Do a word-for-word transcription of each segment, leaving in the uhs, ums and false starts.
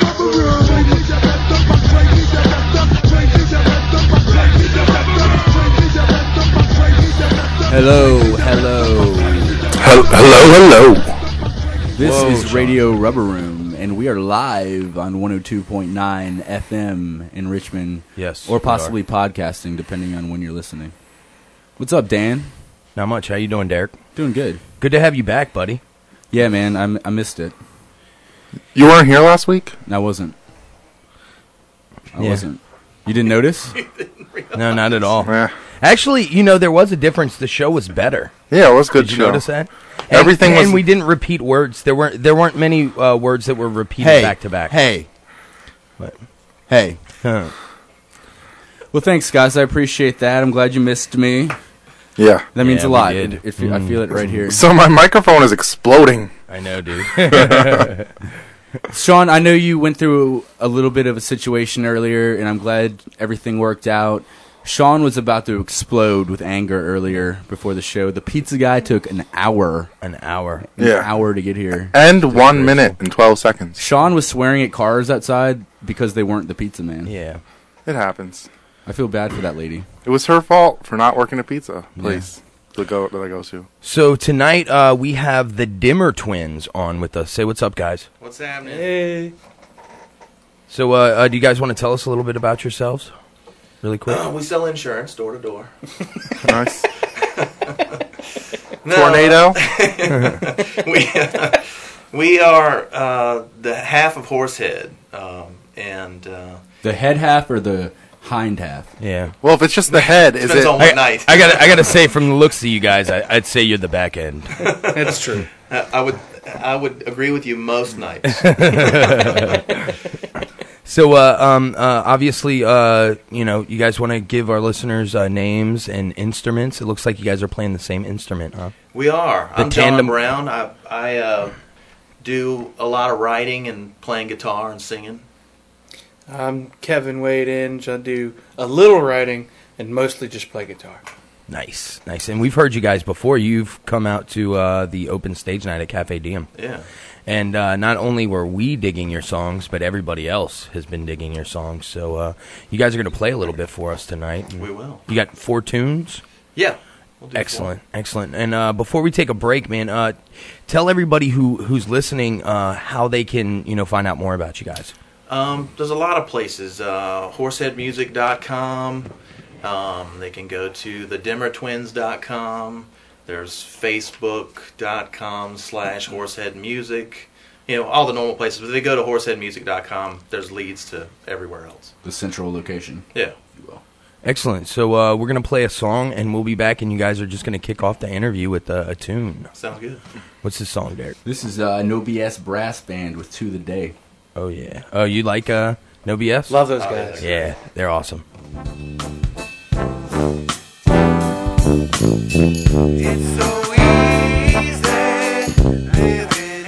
Hello, hello. Hello, hello. This Whoa, is Sean. Radio Rubber Room, and we are live on one oh two point nine F M in Richmond. Yes, or we possibly podcasting, depending on when you're listening. What's up, Dan? Not much. How you doing, Derek? Doing good. Good to have you back, buddy. Yeah, man, I, I missed it. You weren't here last week? I wasn't. I Yeah. wasn't. You didn't notice? No, not at all. Yeah, Actually, you know, there was a difference. The show was better. yeah, it was a good Did you show. notice that? And, Everything and was- we didn't repeat words. There weren't there weren't many uh, words that were repeated Hey, back to back. hey, What? hey. Huh. Well, thanks, guys. I appreciate that. I'm glad you missed me. Yeah. That means Yeah, a we lot. did. It, it fe- I feel it right here. So my microphone is exploding. I know, dude. Sean, I know you went through a little bit of a situation earlier, and I'm glad everything worked out. Sean was about to explode with anger earlier before the show. The pizza guy took an hour, An hour. an Yeah. hour to get here. And one minute and twelve seconds. Sean was swearing at cars outside because they weren't the pizza man. Yeah. It happens. I feel bad for that lady. It was her fault for not working a pizza place that, go, that I go to. So tonight uh, we have the Dimmer Twins on with us. Say what's up, guys. What's happening? Hey. So uh, uh, do you guys want to tell us a little bit about yourselves? Really quick. Uh, we sell insurance door to door. Nice. No, Tornado? we we are uh, the half of Horsehead, um, and uh, The head half or the hind half? Yeah. Well, if it's just the head, is depends it... on what I, night. I gotta, I gotta say, from the looks of you guys, I, I'd say you're the back end. That's true. Uh, I would I would agree with you most nights. So, uh, um, uh, obviously, uh, you know, you guys want to give our listeners uh, names and instruments. It looks like you guys are playing the same instrument, huh? We are. The I'm John tandem- Brown. I I uh, do a lot of writing and playing guitar and singing. I'm Kevin Wade Inge. I do a little writing and mostly just play guitar. Nice, nice. And we've heard you guys before. You've come out to uh, the open stage night at Cafe Diem. Yeah. And uh, not only were we digging your songs, but everybody else has been digging your songs. So uh, you guys are going to play a little bit for us tonight. We will. You got four tunes? Yeah. We'll do Excellent, excellent. And uh, before we take a break, man, uh, tell everybody who who's listening uh, how they can, you know, find out more about you guys. Um, there's a lot of places. Uh, horsehead music dot com. Um, they can go to the dimmer twins dot com. There's facebook dot com slash horseheadmusic. You know, all the normal places. But if they go to horsehead music dot com, there's leads to everywhere else. The central location, Yeah. if you will. Excellent. So uh, we're going to play a song, and we'll be back, and you guys are just going to kick off the interview with uh, a tune. Sounds good. What's this song, Derek? This is uh, No B S Brass Band with To The Day. Oh, yeah. Oh, you like uh, No B S? Love those Oh, guys. Yeah, they're awesome. It's so easy, living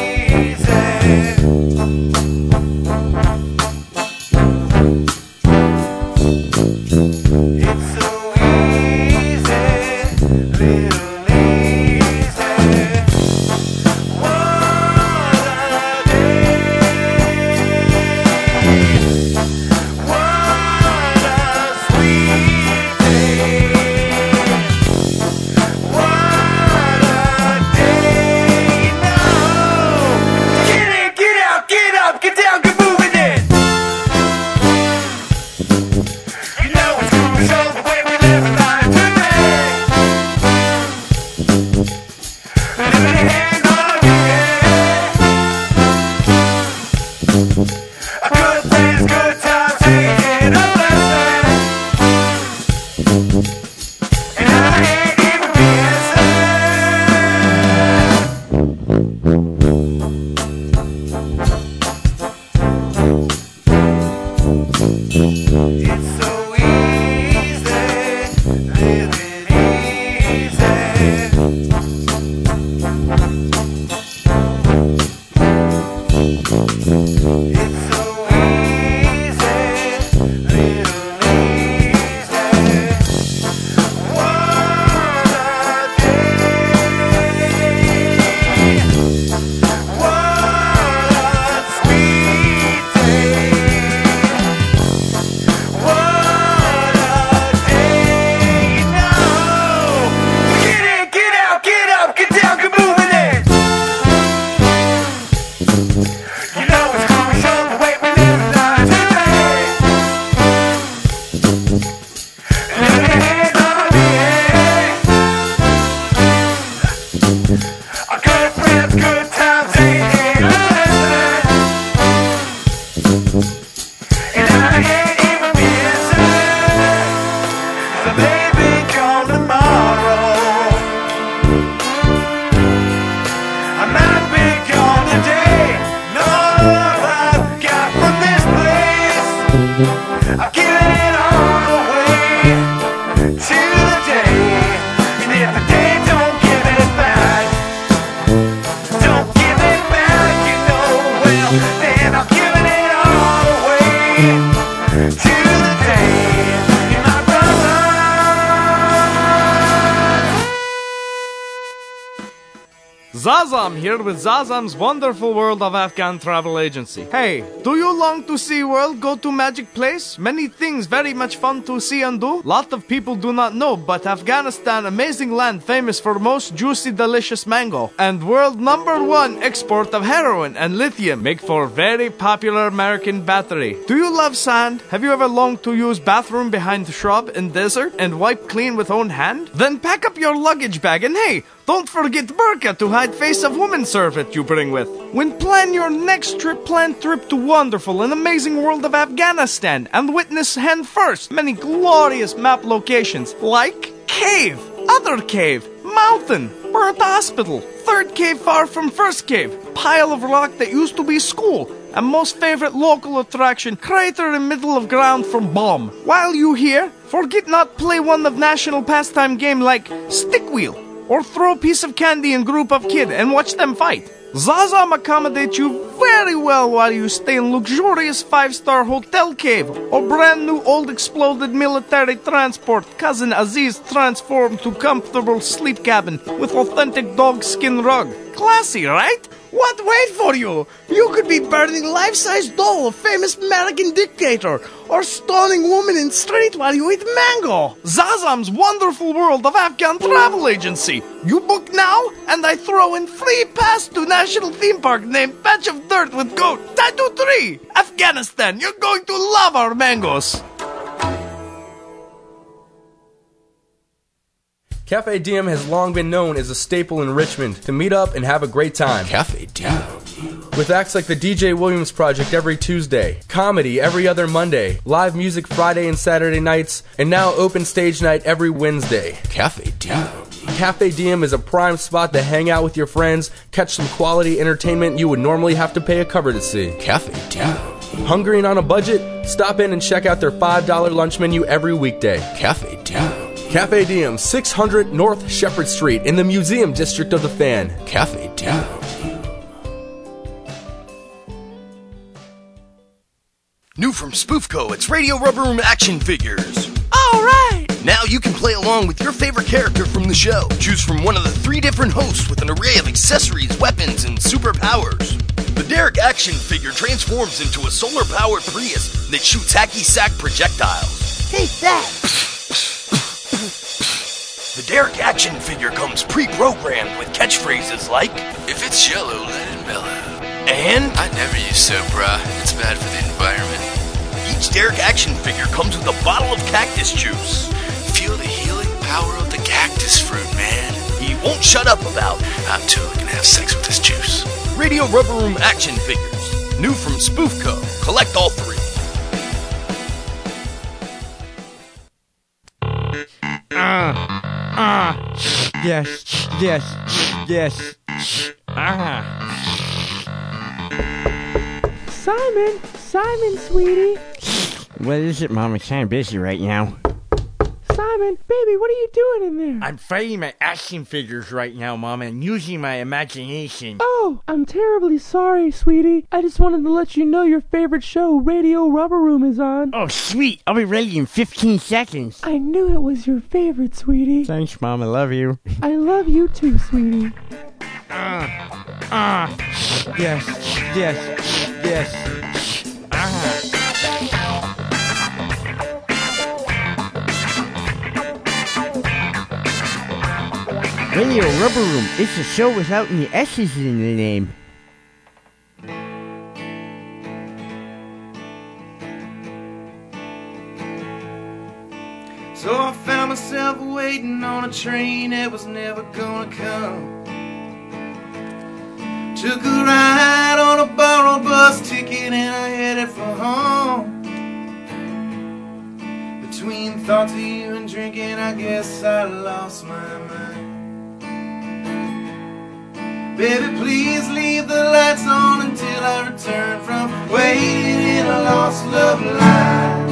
easy. It's so easy, little easy. What a day! What a sweet day! What a day! No! Get in, get out, get up, get down, get moving in. You know it's crucial the way we live life today. Living a hand on your head. A good things, good times, taking a lesson. And I ain't even being sad. It's so easy, living easy. It's so easy, Zazam here with Zazam's Wonderful World of Afghan Travel Agency. Hey, do you long to see world, go to magic place? Many things very much fun to see and do. Lot of people do not know, but Afghanistan, amazing land famous for most juicy delicious mango. And world number one export of heroin and lithium make for very popular American battery. Do you love sand? Have you ever longed to use bathroom behind shrub in desert and wipe clean with own hand? Then pack up your luggage bag and hey, don't forget burqa to hide face of woman servant you bring with. When plan your next trip, plan trip to wonderful and amazing world of Afghanistan and witness hand first many glorious map locations like cave, other cave, mountain, burnt hospital, third cave far from first cave, pile of rock that used to be school, and most favorite local attraction, crater in middle of ground from bomb. While you here, forget not play one of national pastime game like stick wheel, or throw piece of candy in group of kid and watch them fight. Zazam accommodate you very well while you stay in luxurious five-star hotel cave or brand new old exploded military transport Cousin Aziz transformed to comfortable sleep cabin with authentic dog skin rug. Classy, right? What wait for you? You could be burning life-size doll of famous American dictator or stoning woman in street while you eat mango. Zazam's Wonderful World of Afghan Travel Agency. You book now and I throw in free pass to national theme park named Patch of Dirt with Goat. Tattoo three. Afghanistan, you're going to love our mangoes. Cafe Diem has long been known as a staple in Richmond to meet up and have a great time. Cafe Diem. With acts like the D J Williams Project every Tuesday, comedy every other Monday, live music Friday and Saturday nights, and now open stage night every Wednesday. Cafe Diem. Cafe Diem is a prime spot to hang out with your friends, catch some quality entertainment you would normally have to pay a cover to see. Cafe Diem. Hungry and on a budget? Stop in and check out their five dollar lunch menu every weekday. Cafe Diem. Cafe Diem, six hundred North Shepherd Street in the Museum District of the Fan. Cafe Diem. New from Spoofco, it's Radio Rubber Room action figures. All right! Now you can play along with your favorite character from the show. Choose from one of the three different hosts with an array of accessories, weapons, and superpowers. The Derek action figure transforms into a solar-powered Prius that shoots hacky-sack projectiles. Take that! The Derek action figure comes pre-programmed with catchphrases like, If it's yellow, let it mellow. and I never use soap, brah. It's bad for the environment. each Derek action figure comes with a bottle of cactus juice. Feel the healing power of the cactus fruit, man. He won't shut up about I'm totally gonna have sex with this juice. Radio Rubber Room action figures. New from Spoofco. Collect all three. Ah, ah, yes, yes, yes. Ah. Simon, Simon, sweetie. What is it, Mom? I'm kind of busy right now. Simon, baby, what are you doing in there? I'm fighting my action figures right now, Mom, and using my imagination. Oh, I'm terribly sorry, sweetie. I just wanted to let you know your favorite show, Radio Rubber Room, is on. Oh, sweet. I'll be ready in fifteen seconds. I knew it was your favorite, sweetie. Thanks, Mom. I love you. I love you too, sweetie. Ah, ah, yes, yes, yes. Ah. Radio Rubber Room. It's a show without any S's in the name. So I found myself waiting on a train that was never gonna come. Took a ride on a borrowed bus ticket and I headed for home. Between thoughts of you and drinking, I guess I lost my mind. Baby, please leave the lights on until I return from waiting in a lost love line.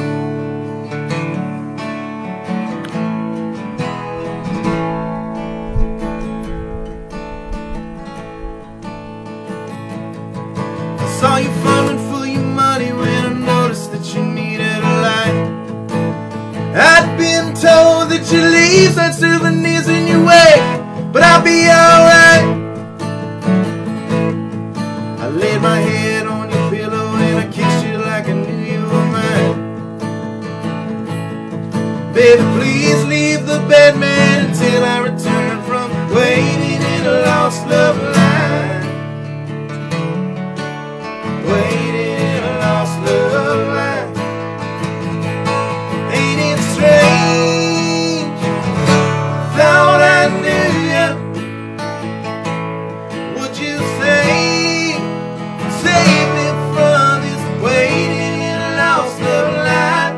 I saw you falling for your money when I noticed that you needed a light. I'd been told that you leave such souvenirs in your way, but I'll be alright. Baby, please leave the bed, man, until I return from waiting in a lost love line. Waiting in a lost love line. Ain't it strange? Thought I knew you. Would you say, save me from this waiting in a lost love line?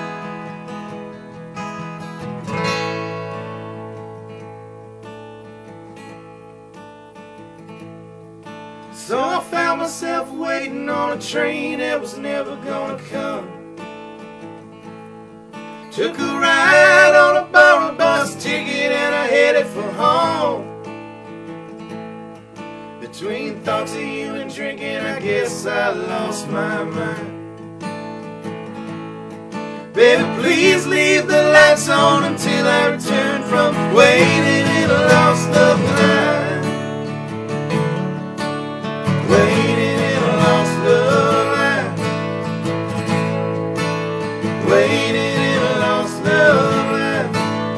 So I found myself waiting on a train that was never gonna come. Took a ride on a borrowed bus ticket and I headed for home. Between thoughts of you and drinking, I guess I lost my mind. Baby, please leave the lights on until I return from waiting in a lost love line. Waiting in a lost love line. Waiting in a lost love line.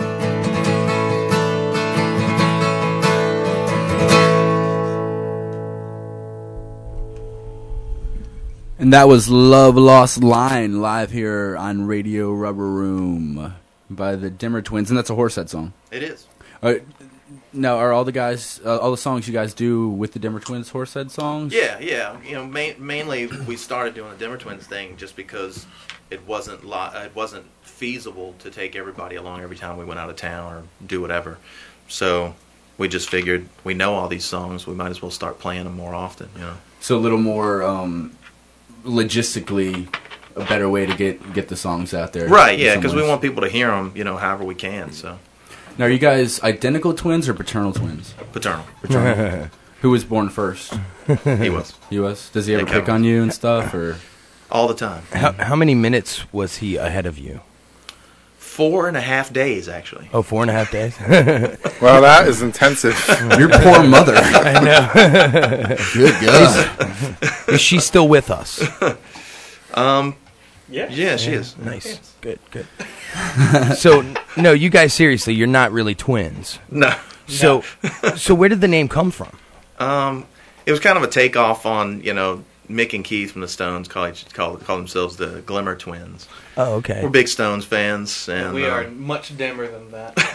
And that was Love Lost Line, live here on Radio Rubber Room by the Dimmer Twins, and that's a Horsehead song. It is. Uh, now, are all the guys, uh, all the songs you guys do with the Dimmer Twins Horsehead songs? Yeah, yeah. You know, main, mainly we started doing the Dimmer Twins thing just because it wasn't lo- it wasn't feasible to take everybody along every time we went out of town or do whatever. So we just figured we know all these songs, we might as well start playing them more often. You know. So a little more um, logistically, a better way to get get the songs out there. Right? Yeah, because we want people to hear them, you know, however we can. So. Now, are you guys identical twins or paternal twins? Paternal. Paternal. Who was born first? He was. He was. Does he ever Yeah, pick Kevin. on you and stuff, or all the time? How, how many minutes was he ahead of you? Four and a half days, actually. Oh, four and a half days? Well, that is intensive. Your poor mother. I know. Good God. Is, is she still with us? Um, Yeah. yeah, she is. Nice. Good, good. So, no, you guys, seriously, you're not really twins. No. So, so where did the name come from? Um, it was kind of a takeoff on, you know, Mick and Keith from the Stones call, each, call, call themselves the Glimmer Twins. Oh, okay. We're big Stones fans. And we uh, are much dimmer than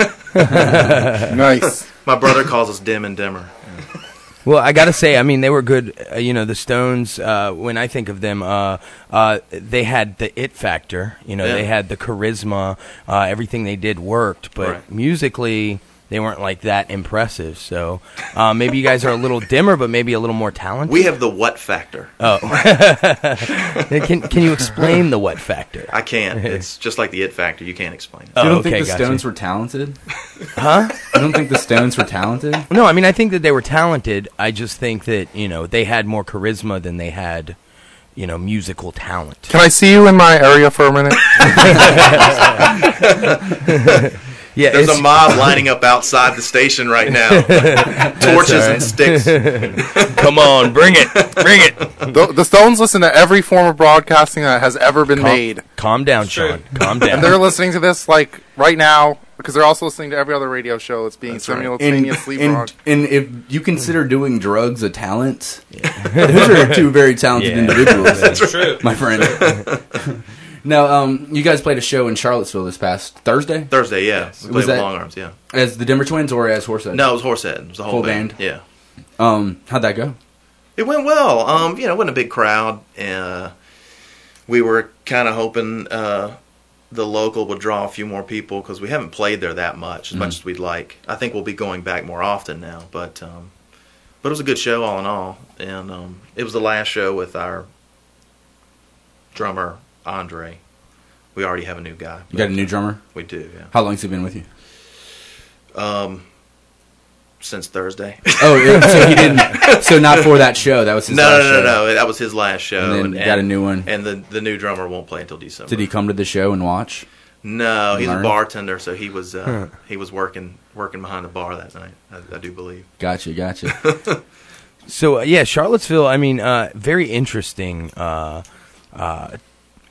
that. Nice. My brother calls us Dim and Dimmer. Well, I got to say, I mean, they were good. Uh, you know, the Stones, uh, when I think of them, uh, uh, they had the it factor. You know, Yeah. they had the charisma. Uh, everything they did worked. But Right. musically, they weren't like that impressive. So uh, maybe you guys are a little dimmer, but maybe a little more talented. We have the what factor. Oh. can, can you explain the what factor? I can't. It's just like the it factor. You can't explain it. You Oh, don't okay, think the gotcha. Stones were talented? Huh? You don't think the Stones were talented? No, I mean, I think that they were talented. I just think that, you know, they had more charisma than they had, you know, musical talent. Can I see you in my area for a minute? Yeah, There's it's- a mob lining up outside the station right now. Torches all right. and sticks. Come on, bring it, bring it. the, the Stones listen to every form of broadcasting that has ever been Calm, made. calm down, Sean. Calm down. And they're listening to this, like, right now, because they're also listening to every other radio show that's being That's right. And, simultaneously and, broadcast. and if you consider doing drugs a talent, those are two very talented Yeah. individuals. That's true. My friend. Now, um, you guys played a show in Charlottesville this past Thursday Thursday, yeah. We Was played with that- Long Arms, yeah. as the Dimmer Twins or as Horsehead? No, it was Horsehead. It was the whole Full band. band? Yeah. Um, how'd that go? It went well. Um, you know, it wasn't a big crowd. Uh, we were kind of hoping uh, the local would draw a few more people because we haven't played there that much, as much as we'd like. I think we'll be going back more often now, but um, but it was a good show all in all, and um, it was the last show with our drummer Andre. We already have a new guy. You got a new drummer? We do, yeah. How long's he been with you? Um, since Thursday. Oh, it- so he didn't. So not for that show. That was his no, last no, no, show. no. That was his last show. And then you got a new one. And the the new drummer won't play until December. Did he come to the show and watch? No, he's Learn? a bartender, so he was uh, Huh. he was working working behind the bar that night. I, I do believe. Gotcha, gotcha. So, uh, yeah, Charlottesville, I mean, uh, very interesting. Uh, uh,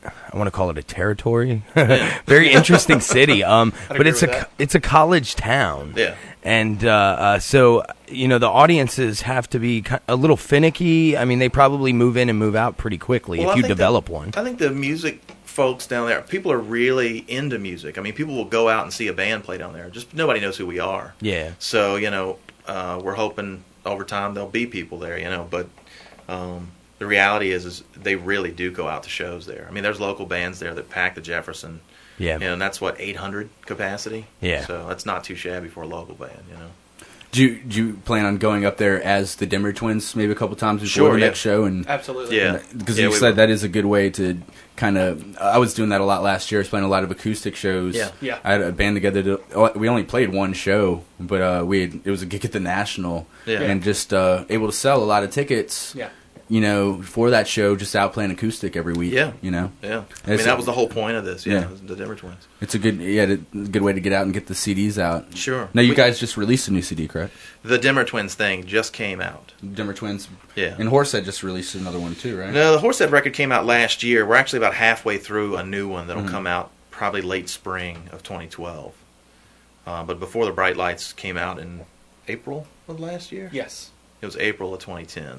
I want to call it a territory. Very interesting city. Um, but it's a that. it's a college town. Yeah. And uh, uh, so, you know, the audiences have to be ki- a little finicky. I mean, they probably move in and move out pretty quickly Well, if I you think develop the, one. I think the music folks down there, people are really into music. I mean, people will go out and see a band play down there. Just nobody knows who we are. Yeah. So, you know, uh, we're hoping over time there'll be people there, you know, but um, the reality is is they really do go out to shows there. I mean, there's local bands there that pack the Jefferson. Yeah. You know, and that's what, eight hundred capacity? Yeah. So that's not too shabby for a local band, you know. Do you, do you plan on going up there as the Dimmer Twins maybe a couple times before Sure, the yeah. next show? And Absolutely. Yeah. Because Yeah, you we said will. that is a good way to kind of. I was doing that a lot last year. I was playing a lot of acoustic shows. Yeah. Yeah. I had a band together. To, oh, we only played one show, but uh, we had, it was a gig at the National, Yeah. and just uh, able to sell a lot of tickets. Yeah. You know, for that show, just out playing acoustic every week. Yeah. You know. Yeah. I mean, It's that a- was the whole point of this, yeah, Yeah. was the Denver Twins. It's a good, yeah, a good way to get out and get the C Ds out. Sure. Now you We- guys just released a new C D, correct? The Dimmer Twins thing just came out. Dimmer Twins. Yeah. And Horsehead just released another one too, right? No, the Horsehead record came out last year. We're actually about halfway through a new one that'll Mhm. come out probably late spring of twenty twelve. Uh, but Before the Bright Lights came out in April of last year? Yes. It was April of twenty ten.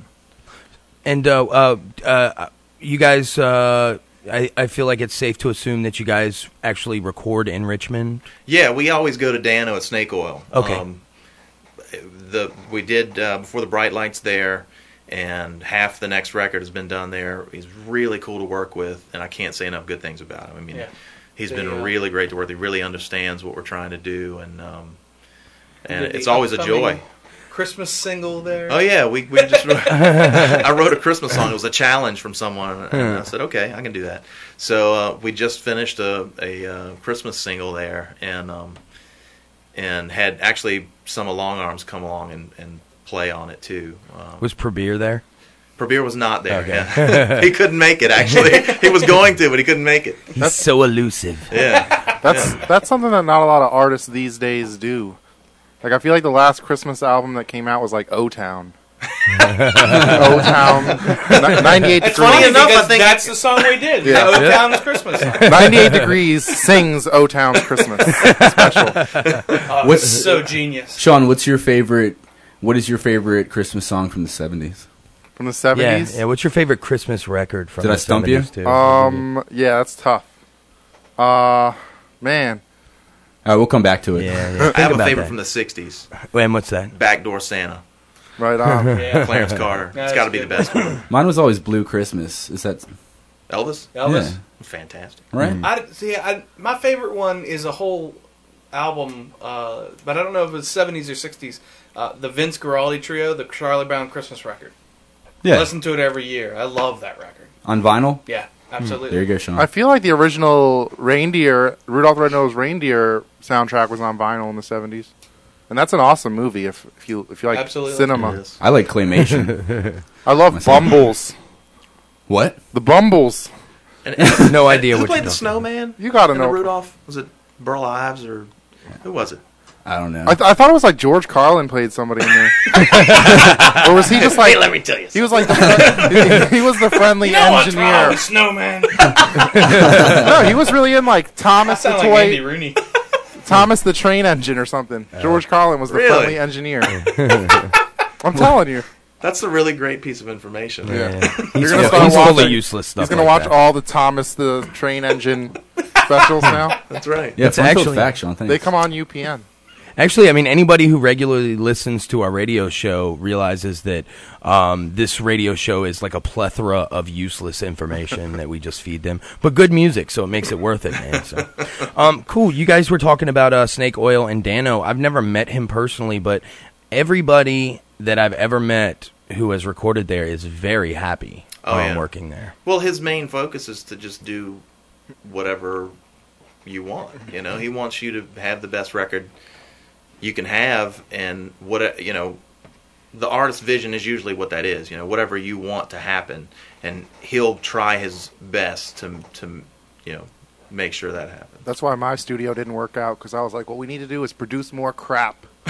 And uh, uh, uh, you guys, uh, I, I feel like it's safe to assume that you guys actually record in Richmond. Yeah, we always go to Dano at Snake Oil. Okay. Um, the we did uh, Before the Bright Lights there, and half the next record has been done there. He's really cool to work with, and I can't say enough good things about him. I mean, Yeah. he's They, been uh, really great to work with. He really understands what we're trying to do, and um, and Did the it's always a upcoming joy. Christmas single there. Oh yeah, we we just wrote, I wrote a Christmas song. It was a challenge from someone, and I said, okay, I can do that. So uh, we just finished a, a uh, Christmas single there, and um, and had actually some of Long Arms come along and, and play on it too. Um, Was Prabir there? Prabir was not there. Okay. Yeah. He couldn't make it. Actually, he was going to, but he couldn't make it. He's so elusive. Yeah, That's that's something that not a lot of artists these days do. Like, I feel like the last Christmas album that came out was like O Town. O Town, ninety-eight It's degrees. funny enough, I I think- that's the song we did. Yeah. O Town's Christmas. ninety-eight degrees sings O Town's Christmas special. Oh, What's- it's so genius. Sean, what's your favorite? What is your favorite Christmas song from the seventies? From the Yeah, seventies. yeah. What's your favorite Christmas record from Did the I stump you? seventies, too? Um, yeah, that's tough. Uh, man. All right, we'll come back to it. Yeah, yeah. I Think have a about favorite that. from the sixties. And what's that? Backdoor Santa, Right on. Yeah. Clarence Carter. Yeah, It's got to that's be the good. best one. Mine was always Blue Christmas. Is that Elvis, Elvis. Yeah. fantastic. right? I see. I, my favorite one is a whole album, uh, but I don't know if it's seventies or sixties. Uh, the Vince Guaraldi Trio, the Charlie Brown Christmas record. I Yeah, listen to it every year. I love that record. on vinyl. Yeah, absolutely. There you go, Sean. I feel like the original Reindeer, Rudolph the Red-Nosed Reindeer soundtrack was on vinyl in the seventies. And that's an awesome movie if, if you if you like Absolutely. cinema. It is. I like claymation. I love Myself. Bumbles. What? The Bumbles. And, and No idea who what played you're the talking about. Snowman? You gotta in the know. Rudolph? Was it Burl Ives or who was it? I don't know. I, th- I thought it was like George Carlin played somebody in there. Or was he just like... Hey, let me tell you. He was like the fri- he, he was the friendly You know what's wrong engineer. with Snowman? No, he was really in like I Thomas the sound like Andy toy, Rooney. Thomas the train engine or something. George Carlin was the Really? friendly engineer. I'm telling you, That's a really great piece of information. Yeah. You're He's, gonna full- start he's full of watching- useless stuff. he's gonna like watch that. all the Thomas the train engine specials now. That's right. yeah, It's fun filled actually- fact, Sean. Thanks. They come on U P N. Actually, I mean, anybody who regularly listens to our radio show realizes that um, this radio show is like a plethora of useless information that we just feed them, but good music, so it makes it worth it, man. So, um, cool. You guys were talking about uh, Snake Oil and Dano. I've never met him personally, but everybody that I've ever met who has recorded there is very happy Oh, um, yeah. working there. Well, his main focus is to just do whatever you want. You know, he wants you to have the best record you can have, and what you know, the artist's vision is usually what that is. You know, whatever you want to happen, and he'll try his best to to you know make sure that happens. That's why my studio didn't work out because I was like, what we need to do is produce more crap.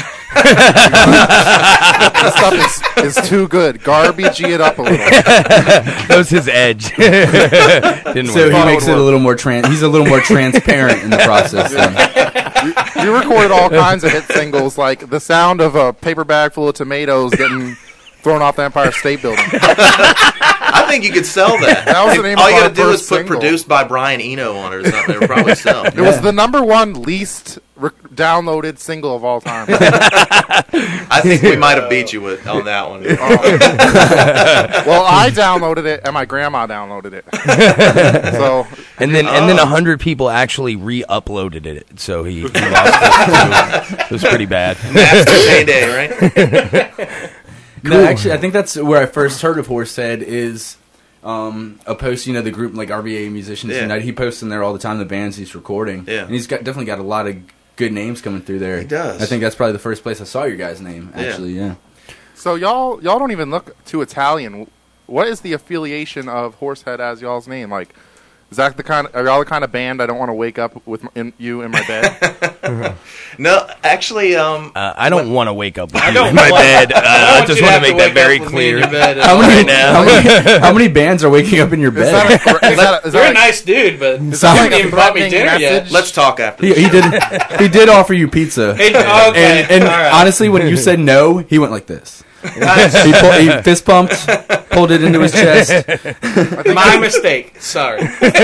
This stuff is, is too good. Garbagey it up a little. That was his edge. Didn't So work. he makes it a little more trans. He's a little more transparent in the process. Then. You recorded all kinds of hit singles, like the sound of a paper bag full of tomatoes getting thrown off the Empire State Building. I think you could sell that. That was the name All of you our got to do is first put single. produced by Brian Eno on it or something. It'll probably sell. It was the number one least re- downloaded single of all time. I think we might have beat you with on that one. Well, I downloaded it, and my grandma downloaded it. So, And then and then a hundred people actually re-uploaded it, so he, he lost it too. It was pretty bad. Master Payday, right? No, actually, I think that's where I first heard of Horsehead is um, a post, you know, the group like R B A Musicians Yeah. United. He posts in there all the time the bands he's recording. Yeah. And he's got definitely got a lot of good names coming through there. He does. I think that's probably the first place I saw your guys' name, Yeah. actually, yeah. so y'all y'all don't even look too Italian. What is the affiliation of Horsehead as y'all's name? Like, is that the kind? Are y'all the kind of band I don't want to wake up with m- in, you in my bed? No, actually, um, Uh, I don't want to wake up with I you don't in my want- bed. Uh, I don't I want just you to want have to to make that wake very up with me clear in your bed. How many, right now. how, many, how many bands are waking up in your Is bed? that a, is that, is You're that a nice dude, but you is that like haven't a even brought me threatening dinner yet. message? let's talk after. he, he did. He did offer you pizza, Hey, okay, and, and all right. honestly, when you said no, he went like this. he, pulled, he fist pumped, pulled it into his chest. My mistake. Sorry.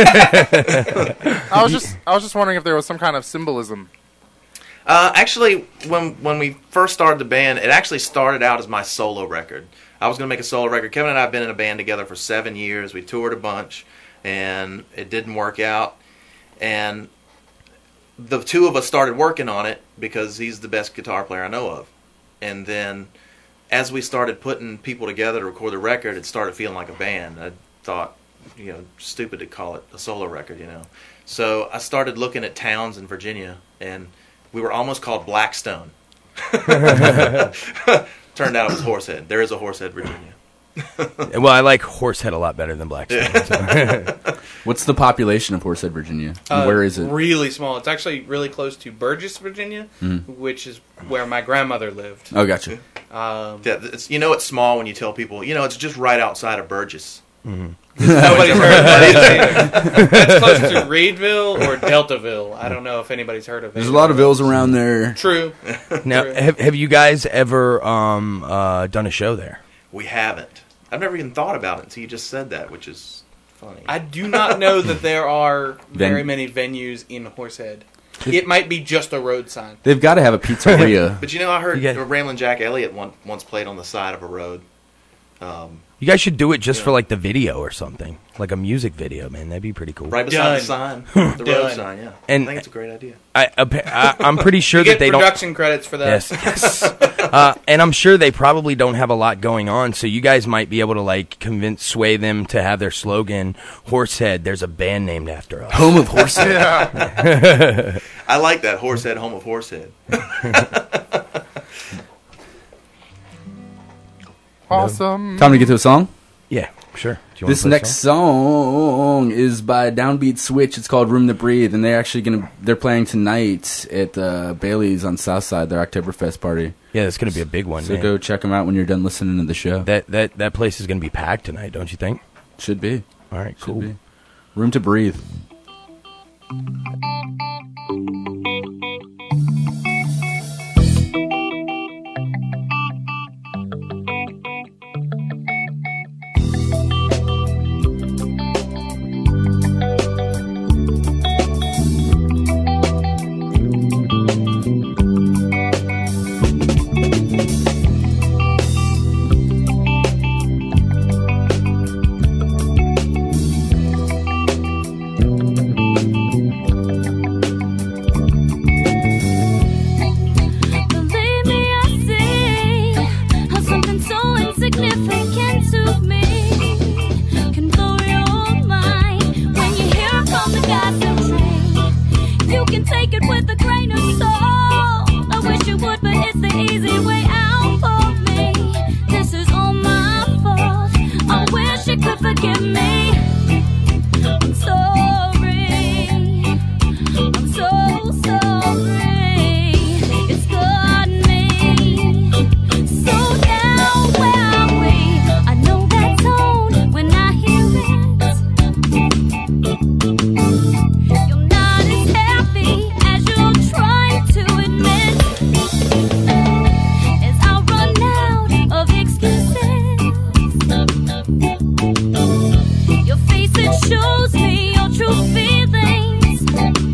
I was just I was just wondering if there was some kind of symbolism. Uh, actually, when when we first started the band, it actually started out as my solo record. I was going to make a solo record. Kevin and I have been in a band together for seven years. We toured a bunch, and it didn't work out. And the two of us started working on it because he's the best guitar player I know of. And then as we started putting people together to record the record, it started feeling like a band. I thought, you know, stupid to call it a solo record, you know. So I started looking at towns in Virginia, and we were almost called Blackstone. Turned out it was Horsehead. There is a Horsehead, Virginia. Well, I like Horsehead a lot better than Blackstone. So. What's the population of Horsehead, Virginia? And Uh, where is it? Really small. It's actually really close to Burgess, Virginia, Mhm. which is where my grandmother lived. Oh, gotcha. Um, Yeah, it's, you know it's small when you tell people, you know, it's just right outside of Burgess. Mm-hmm. Nobody's heard of Burgess either. It's close to Reedville or Deltaville. I don't know if anybody's heard of it. There's a lot of vills around there. True. Now, True. have have you guys ever um, uh, done a show there? We haven't. I've never even thought about it until you just said that, which is funny. I do not know that there are very Ven- many venues in Horsehead. It might be just a road sign. They've got to have a pizzeria. But you know, I heard You get- Ramblin' Jack Elliott one, once played on the side of a road. Um, You guys should do it just Yeah. for like the video or something, like a music video, man. That'd be pretty cool. right beside the sign, the road Done. sign. Yeah, And- I think it's a great idea. I, I I'm pretty sure You that get they don't. production credits for that. Yes, yes. uh, and I'm sure they probably don't have a lot going on, so you guys might be able to like convince, sway them to have their slogan, Horsehead, there's a band named after us. Home of Horsehead. Yeah. I like that Horsehead, home of Horsehead. Awesome. Time to get to a song? Yeah, sure. Do you wanna This play a next song? song is by Downbeat Switch. It's called Room to Breathe, and they're actually gonna they're playing tonight at uh, Bailey's on Southside, their Oktoberfest party. Yeah, that's gonna be a big one. So man. go check them out when you're done listening to the show. That that that place is gonna be packed tonight, don't you think? Should be. All right, Should cool. be. Room to Breathe. expose me your true feelings.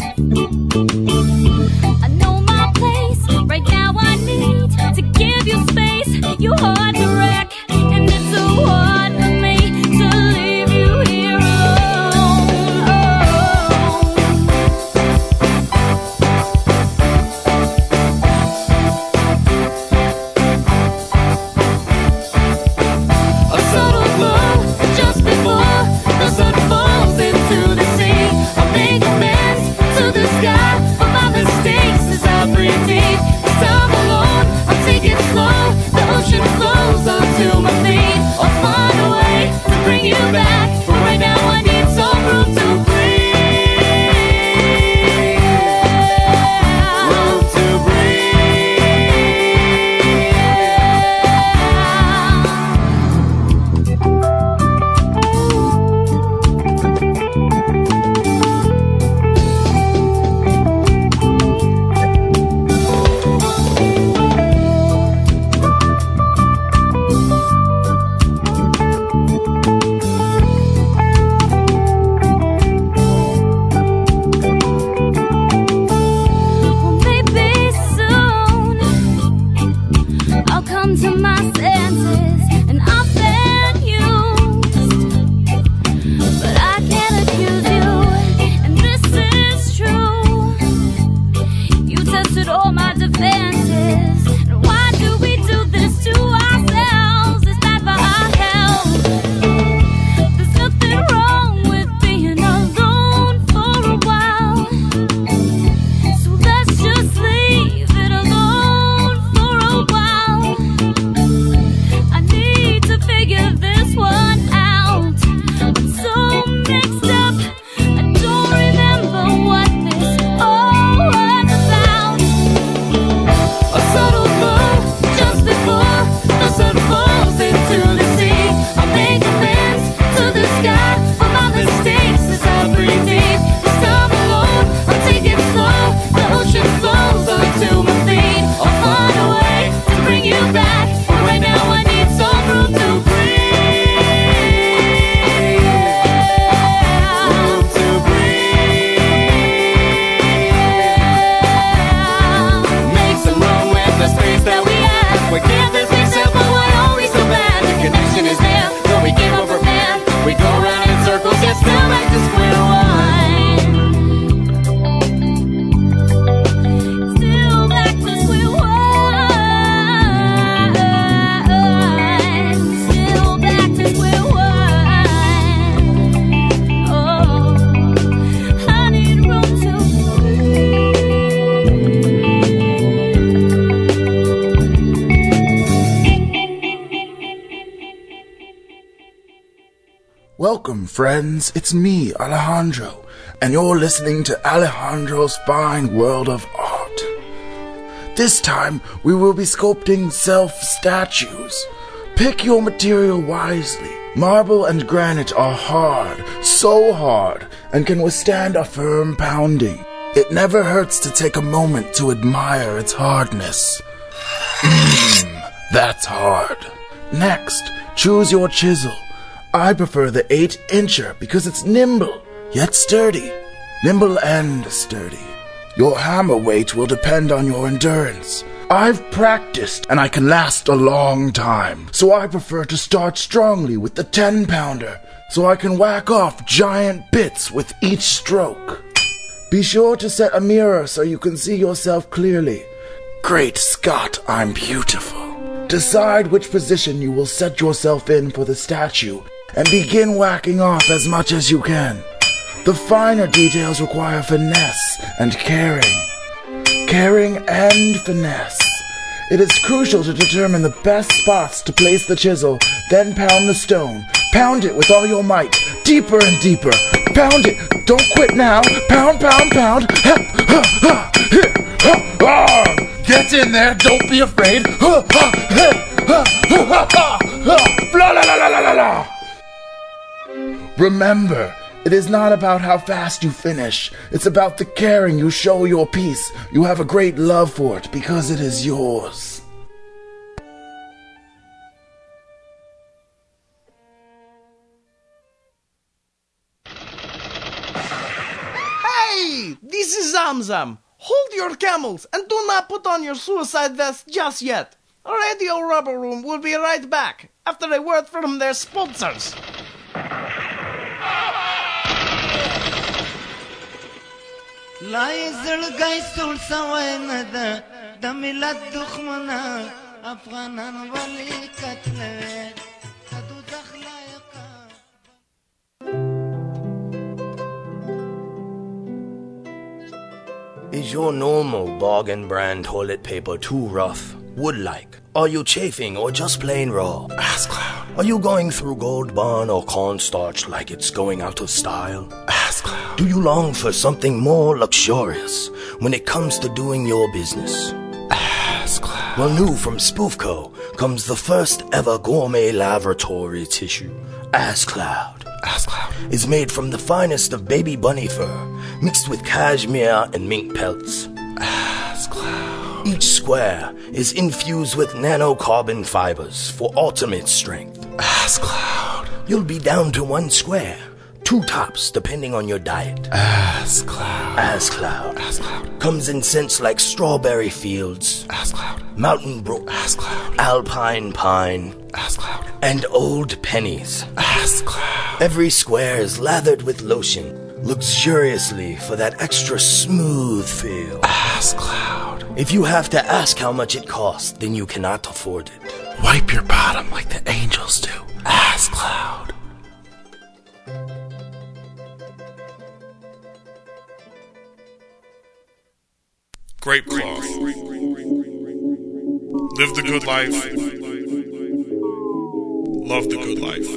I know my place. Right now I need to give you space. You hard to wreck, and it's so hard for me to leave you here alone. A subtle glow just before the sun falls into the sea. I'll make amends to the sky for my mistakes as I breathe deep. This time alone, I'll take it slow. The ocean flows onto my feet. I'll find a way to bring you back. But right now I need some room to breathe. Room to breathe. Well, maybe soon I'll come to my senses and I've been used, but I can't accuse you, and this is true. You tested all my defenses. And why do we do this to ourselves? Is that for our health? There's nothing wrong with being alone for a while. So let's just leave it alone for a while. I need to figure this one out. I'm so mixed up, I don't remember what this all was about. A subtle glow just before the sun falls into the sea. I'll make amends to the sky for my mistakes as I breathe deep. This time alone, I'll take it slow. The ocean flows onto my feet. I'll find a way to bring you back. But right now I need some room to breathe. Room to breathe. Make some room with the space that we have. We give this thing simple, why are we so bad? The connection is there, so we give up our plan. We go round in circles, yet still back to square one. Still back to square one. Still back to square one. Oh, I need room to Welcome, friends. It's me, Alejandro, and you're listening to Alejandro's Fine World of Art. This time, we will be sculpting self-statues. Pick your material wisely. Marble and granite are hard, so hard, and can withstand a firm pounding. It never hurts to take a moment to admire its hardness. Mmm, that's hard. Next, choose your chisel. I prefer the eight incher because it's nimble, yet sturdy. Nimble and sturdy. Your hammer weight will depend on your endurance. I've practiced and I can last a long time, so I prefer to start strongly with the ten pounder, so I can whack off giant bits with each stroke. Be sure to set a mirror so you can see yourself clearly. Great Scott, I'm beautiful. Decide which position you will set yourself in for the statue, and begin whacking off as much as you can. The finer details require finesse and caring. Caring and finesse. It is crucial to determine the best spots to place the chisel, then pound the stone. Pound it with all your might, deeper and deeper. Pound it, don't quit now. Pound, pound, pound. Get in there, don't be afraid. La la la la la la la. Remember, it is not about how fast you finish. It's about the caring you show your piece. You have a great love for it because it is yours. Hey, this is Zamzam. Hold your camels and do not put on your suicide vest just yet. Radio Rubber Room will be right back after a word from their sponsors. لا يزرق يسول سوينا دم لا دخمنا أفغانا ولي كتلة هدو دخلا Is your normal bargain brand toilet paper too rough, wood-like? Are you chafing or just plain raw? Ask Cloud. Are you going through Gold Bond or cornstarch like it's going out of style? Ask Cloud. Do you long for something more luxurious when it comes to doing your business? Ask Cloud. Well, new from Spoofco comes the first ever gourmet laboratory tissue. Ask Cloud. Ask Cloud is made from the finest of baby bunny fur, mixed with cashmere and mink pelts. Ask Cloud. Each square is infused with nanocarbon fibers for ultimate strength. Ask Cloud. You'll be down to one square, two tops depending on your diet. Ask Cloud. Ask Cloud. Ask Cloud comes in scents like strawberry fields. Ask Cloud. Mountain brook. Ask Cloud. Alpine pine. Ask Cloud. And old pennies. Ask Cloud. Every square is lathered with lotion, luxuriously for that extra smooth feel. Ask Cloud. If you have to ask how much it costs, then you cannot afford it. Wipe your bottom like the angels do. Ask Cloud. Grape Cloth. Live the good life. Love the good life.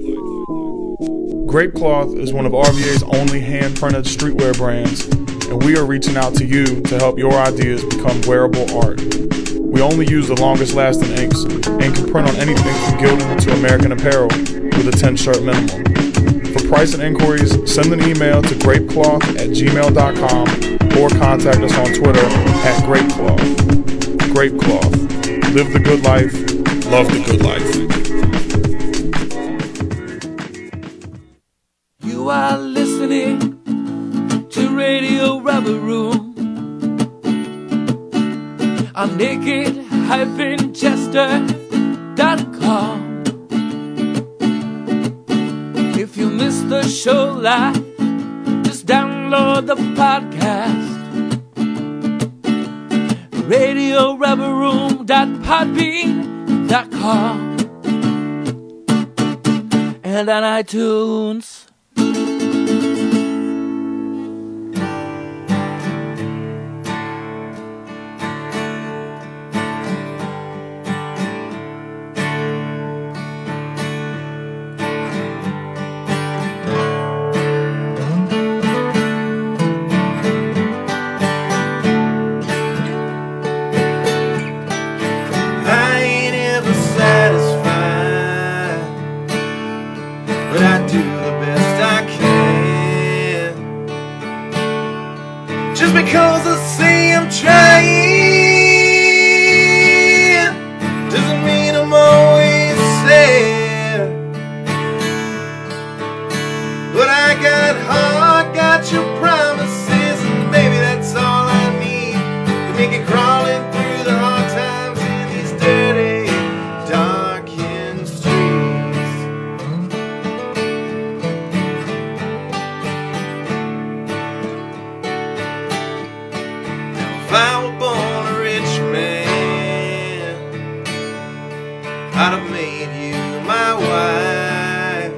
Grape Cloth is one of R V A's only hand-printed streetwear brands, and we are reaching out to you to help your ideas become wearable art. We only use the longest-lasting inks and can print on anything from Gildan to American Apparel with a ten-shirt minimum. For price and inquiries, send an email to grapecloth at gmail dot com or contact us on Twitter at grapecloth. Grape Cloth. Live the good life. Love the good life. You are listening to Radio Rubber Room on naked dash chester dot com. If you missed the show live, just download the podcast. radio rubber room dot podbean dot com and on iTunes. Because I say I'm trying doesn't mean I'm always there. But I got heart, got your promises, and maybe that's all I need to make it crawling through the hard times in these dirty, darkened streets. If I were born a rich man, I'd have made you my wife.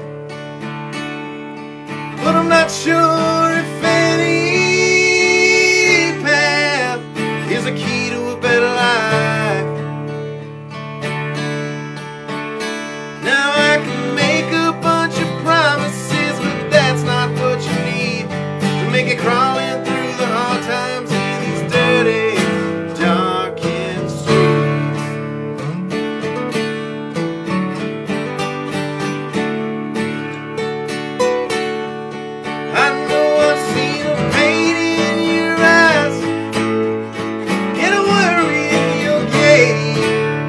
But I'm not sure if any path is a key to a better life. Now I can make a bunch of promises, but that's not what you need to make it crawling through the hard times in these dirty, darkened streets. I know I've seen a pain in your eyes and a worry in your gait.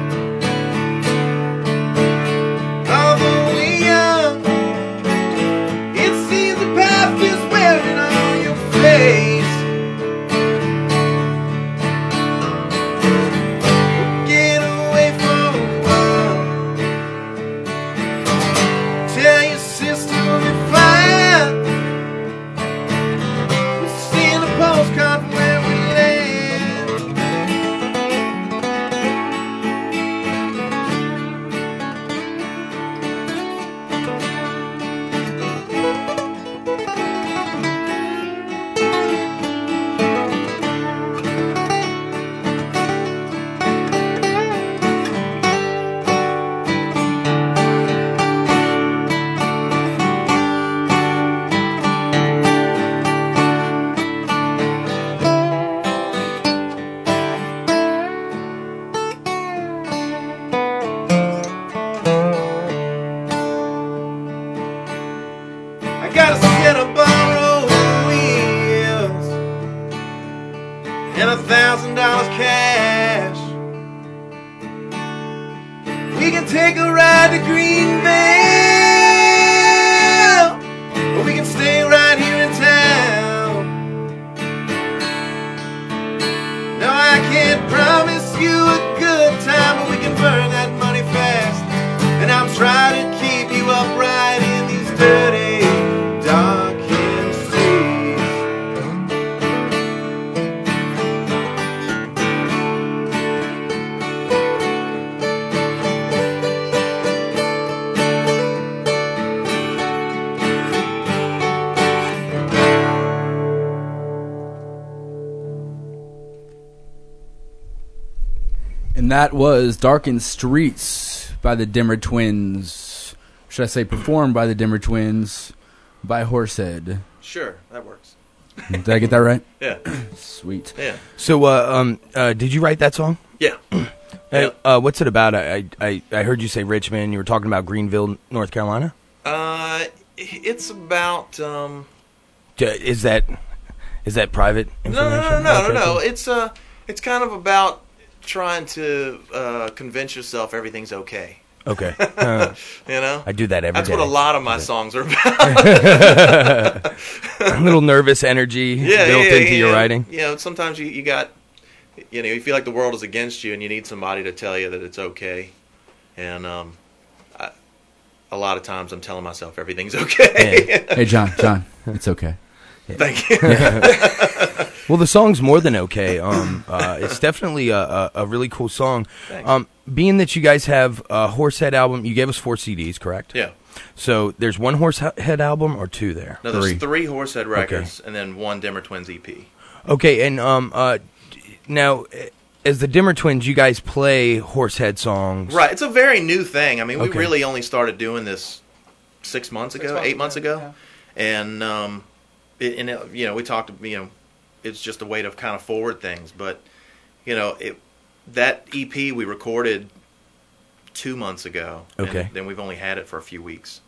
Although we're young, it seems the path is wearing on your face. And that was Darkened Streets by the Dimmer Twins. Should I say performed by the Dimmer Twins by Horsehead? Sure, that works. Did I get that right? Yeah. Sweet. Yeah. So, uh, um, uh, did you write that song? Yeah. Hey, uh, what's it about? I, I I heard you say Richmond. You were talking about Greenville, North Carolina. Uh, it's about. Um, D- Is that is that private no, no, information? no, no, no, Okay, no, cool. no. It's uh, it's kind of about trying to uh, convince yourself everything's okay. Okay. Uh, You know, I do that every That's day. what a lot of my songs are about. A little nervous energy yeah, built yeah, into yeah, your yeah. writing. You know, sometimes you, you got, you know, you feel like the world is against you, and you need somebody to tell you that it's okay. And um, I, a lot of times I'm telling myself everything's okay. Hey, John, John, it's okay. Thank you. Well, the song's more than okay. Um, uh, it's definitely a, a, a really cool song. Thanks. Um, being that you guys have a Horsehead album, you gave us four C Ds, correct? Yeah. So there's one Horsehead album or two there? No, there's three Horsehead records and then one Dimmer Twins E P. Okay, and um, uh, now, as the Dimmer Twins, you guys play Horsehead songs. Right. It's a very new thing. I mean, we Okay. really only started doing this six months ago, Six months eight months ago, ago, and um, it, and it, you know, we talked. You know, it's just a way to kind of forward things. But you know, it that E P we recorded two months ago. Okay. And then we've only had it for a few weeks.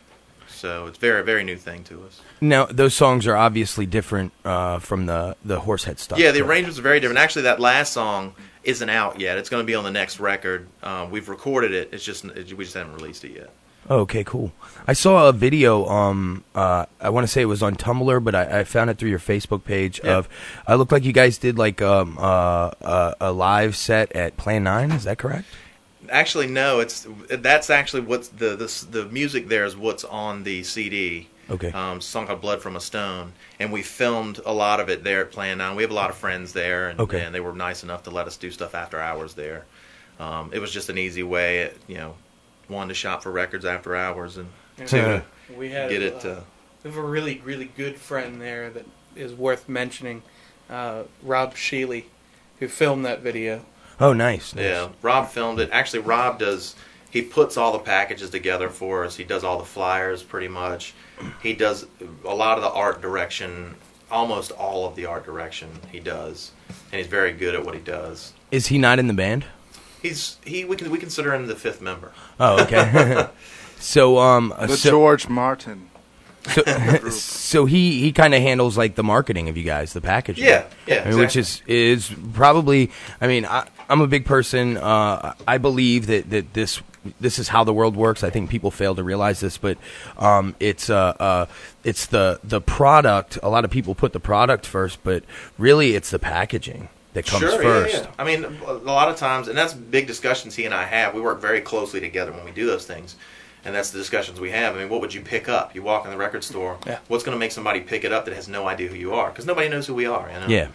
So it's very, very new thing to us. Now, those songs are obviously different uh, from the, the Horsehead stuff. Yeah, the correct? arrangements are very different. Actually, that last song isn't out yet. It's going to be on the next record. Uh, we've recorded it. It's just it, we just haven't released it yet. Oh, okay, cool. I saw a video. Um, uh, I want to say it was on Tumblr, but I, I found it through your Facebook page. Yeah. Of, I looked like you guys did like um, uh, uh, a live set at Plan Nine. Is that correct? Actually, no. It's that's actually what's the the the music there is what's on the C D. Okay. Um, it's a song called "Blood from a Stone," and we filmed a lot of it there at Plan Nine. We have a lot of friends there, and, Okay. and they were nice enough to let us do stuff after hours there. Um, it was just an easy way, you know, one to shop for records after hours and two to We had get it. uh, Uh, we have a really, really good friend there that is worth mentioning, uh, Rob Sheely, who filmed that video. Oh, nice. nice. Yeah, Rob filmed it. Actually, Rob does. He puts all the packages together for us. He does all the flyers, pretty much. He does a lot of the art direction, almost all of the art direction. He does, and he's very good at what he does. Is he not in the band? He's he. We can we consider him the fifth member. Oh, okay. so, um, uh, The so, George Martin. So, so he, he kind of handles like the marketing of you guys, the packaging. Yeah, yeah, I mean, which is is probably. I mean, I, I'm a big person. Uh, I believe that, that this this is how the world works. I think people fail to realize this, but um, it's uh, uh, it's the the product. A lot of people put the product first, but really, it's the packaging that comes sure, first. Yeah, yeah. I mean, a lot of times, and that's big discussions he and I have. We work very closely together when we do those things. And that's the discussions we have. I mean, what would you pick up? You walk in the record store. Yeah. What's going to make somebody pick it up that has no idea who you are? Because nobody knows who we are. You know? Yeah.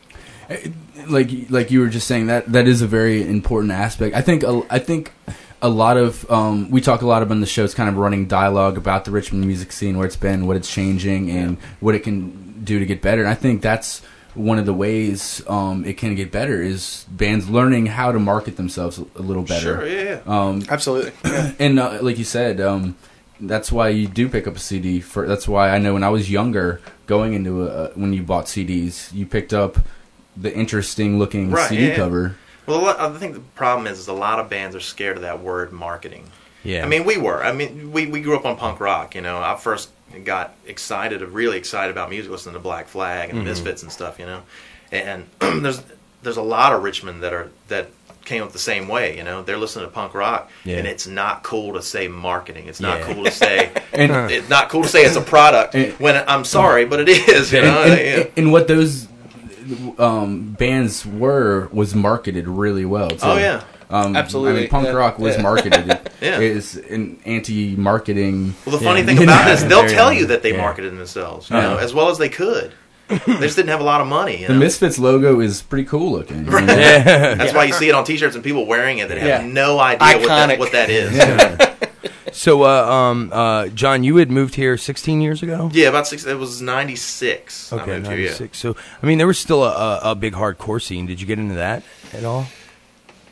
Like like you were just saying, that that is a very important aspect. I think a, I think a lot of um, we talk a lot about in the show. It's kind of running dialogue about the Richmond music scene, where it's been, what it's changing, and what it can do to get better. And I think that's one of the ways um, it can get better is bands learning how to market themselves a, a little better. Sure, yeah, yeah. Um, Absolutely. and uh, like you said, um, that's why you do pick up a C D. For that's why I know when I was younger, going into a, when you bought C Ds, you picked up the interesting looking Right, C D yeah, yeah. cover. Well, a lot, I think the problem is, is a lot of bands are scared of that word marketing. Yeah. I mean, we were. I mean, we, we grew up on punk rock. You know, I first got excited, really excited about music, listening to Black Flag and Mhm. Misfits and stuff. You know, and there's there's a lot of Richmond that are that came up the same way. You know, they're listening to punk rock, Yeah. and it's not cool to say marketing. It's not Yeah. cool to say. And- it's not cool to say it's a product. when I'm sorry, but it is. You and, know, and, Yeah. and- and what those um, bands were was marketed really well too. Oh, yeah. um, Absolutely. I mean, punk Yeah. rock was Yeah. marketed. It Yeah. is an anti-marketing. Well, the funny yeah. thing about it is they'll Very tell on. you that they Yeah. marketed themselves, you Yeah. know, as well as they could. They just didn't have a lot of money. You The know? Misfits logo is pretty cool looking. Right. Yeah. That's why you see it on T-shirts and people wearing it that have Yeah. no idea what that, Iconic. what that is. Yeah. So, uh, um, uh, John, you had moved here sixteen years ago. Yeah, about six. It was ninety-six. I Okay, moved here, yeah. ninety-six. So, I mean, there was still a, a, a big hardcore scene. Did you get into that at all?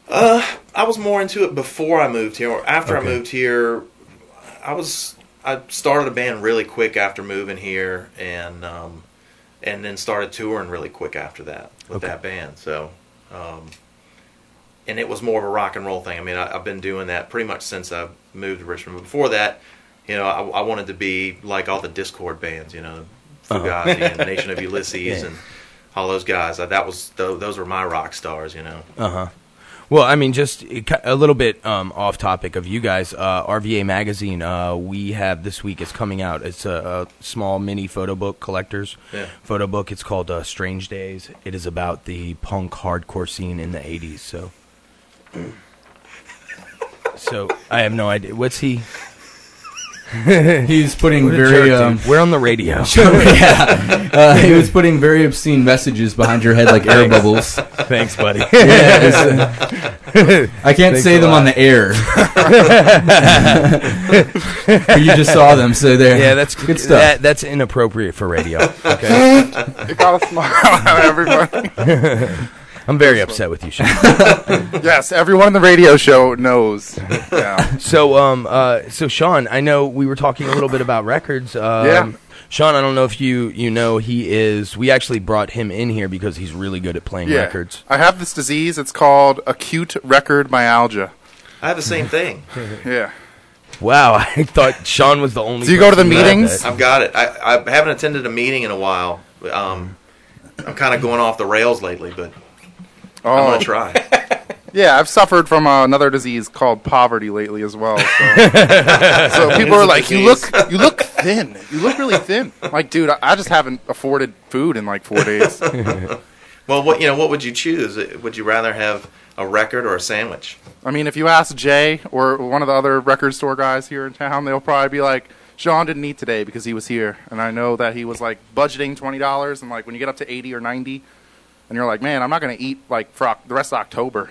Uh, I was more into it before I moved here. Or after Okay. I moved here, I was I started a band really quick after moving here, and um, and then started touring really quick after that with Okay. that band. So, um, and it was more of a rock and roll thing. I mean, I, I've been doing that pretty much since I moved to Richmond. But before that, you know, I, I wanted to be like all the Discord bands, you know, Fugazi Uh-huh. and Nation of Ulysses Yeah. and all those guys. That was those were my rock stars, you know. Uh huh. Well, I mean, just a little bit um, off topic of you guys. Uh, R V A Magazine, uh, we have this week, it's coming out. It's a, a small mini photo book, collector's Yeah. photo book. It's called uh, Strange Days. It is about the punk hardcore scene in the eighties. So, so I have no idea. What's he? He's putting What a very. jerk, um, dude. We're on the radio. yeah, uh, he was putting very obscene messages behind your head like air Thanks. bubbles. Thanks, buddy. Yeah, it's, uh, I can't Thanks say a them lot. on the air. You just saw them, so there. Yeah, that's good stuff. That, that's inappropriate for radio. Okay. You gotta smile at everybody. I'm very upset with you, Sean. Yes, everyone in the radio show knows. Yeah. So, um, uh, so Sean, I know we were talking a little bit about records. Um, Yeah. Sean, I don't know if you you know he is. We actually brought him in here because he's really good at playing Yeah. records. I have this disease. It's called acute record myalgia. I have the same thing. Yeah. Wow, I thought Sean was the only. Do you go to the person who had meetings? that. I've got it. I, I haven't attended a meeting in a while. Um, I'm kind of going off the rails lately, but Oh. I'm gonna try. Yeah, I've suffered from uh, another disease called poverty lately as well. So, so people are like, "You look, you look thin. You look really thin." I'm like, dude, I, I just haven't afforded food in like four days. Well, what you know, what would you choose? Would you rather have a record or a sandwich? I mean, if you ask Jay or one of the other record store guys here in town, they'll probably be like, "Sean didn't eat today because he was here," and I know that he was like budgeting twenty dollars, and like when you get up to eighty or ninety. And you're like, man, I'm not going to eat like for oc- the rest of October.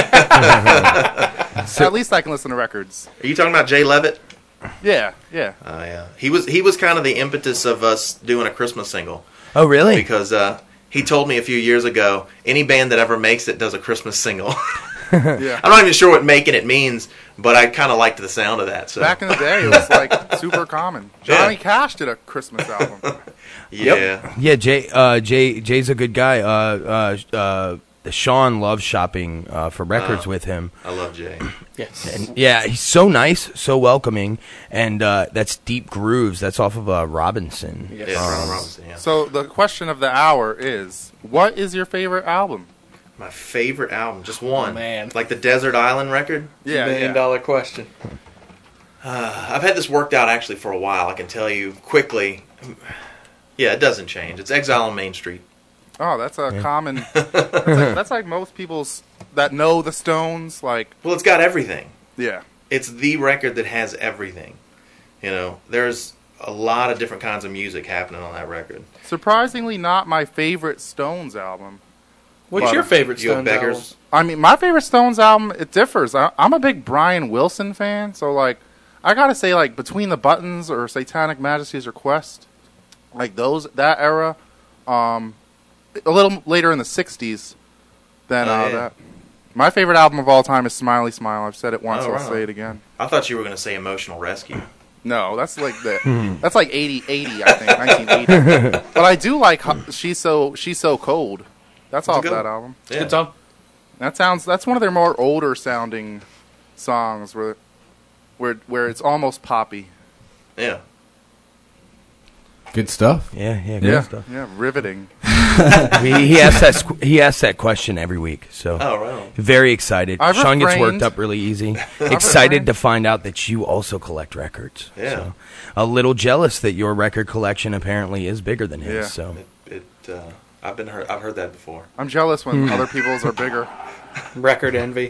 So at least I can listen to records. Are you talking about Jay Levitt? Yeah, yeah. Oh yeah. He was he was kind of the impetus of us doing a Christmas single. Oh really? Because uh, he told me a few years ago, any band that ever makes it does a Christmas single. Yeah. I'm not even sure what making it means, but I kind of liked the sound of that. So Back in the day, it was like super common. Johnny Yeah. Cash did a Christmas album. yeah. Yeah, Jay. Uh, Jay. Jay's a good guy. Uh, uh, uh, Sean loves shopping uh, for records Oh, with him. I love Jay. Yes. And yeah, he's so nice, so welcoming, and uh, that's Deep Grooves. That's off of uh, Robinson. Yeah, Um, Ron Robinson, yeah. So the question of the hour is, what is your favorite album? My favorite album, just one. Oh, man. Like the Desert Island record. Yeah, Million yeah. dollar question. Uh, I've had this worked out actually for a while. I can tell you quickly. Yeah, it doesn't change. It's Exile on Main Street. Oh, that's a common. That's like, that's like most people's that know the Stones. Like, Well, it's got everything. yeah, It's the record that has everything. You know, there's a lot of different kinds of music happening on that record. surprisingly not my favorite Stones album. What's But your favorite You have Stones album? Beggars. I mean, my favorite Stones album, it differs. I, I'm a big Brian Wilson fan, so like, I gotta say, like, Between the Buttons or Satanic Majesty's Request, like those that era, um, a little later in the sixties than Oh, uh, yeah. that. My favorite album of all time is Smiley Smile. I've said it once, Oh, I'll right say on. it again. I thought you were going to say Emotional Rescue. No, that's like the that's like eighty, eighty, I think, nineteen eighty. But I do like Ho- She's So She's So Cold. That's It's a off good that one. album. Yeah. Good song. That sounds. That's one of their more older sounding songs, where, where, where it's almost poppy. Yeah. Good stuff. Yeah, yeah, good Yeah, stuff. yeah, riveting. he, he asks that squ- he asks that question every week, so Oh, right on. very excited. I've Sean gets refrained. worked up really easy. Excited refrained. to find out that you also collect records. Yeah. So, a little jealous that your record collection apparently is bigger than his. Yeah. So It. it uh, I've been heard. I've heard that before. I'm jealous when other people's are bigger. Record envy.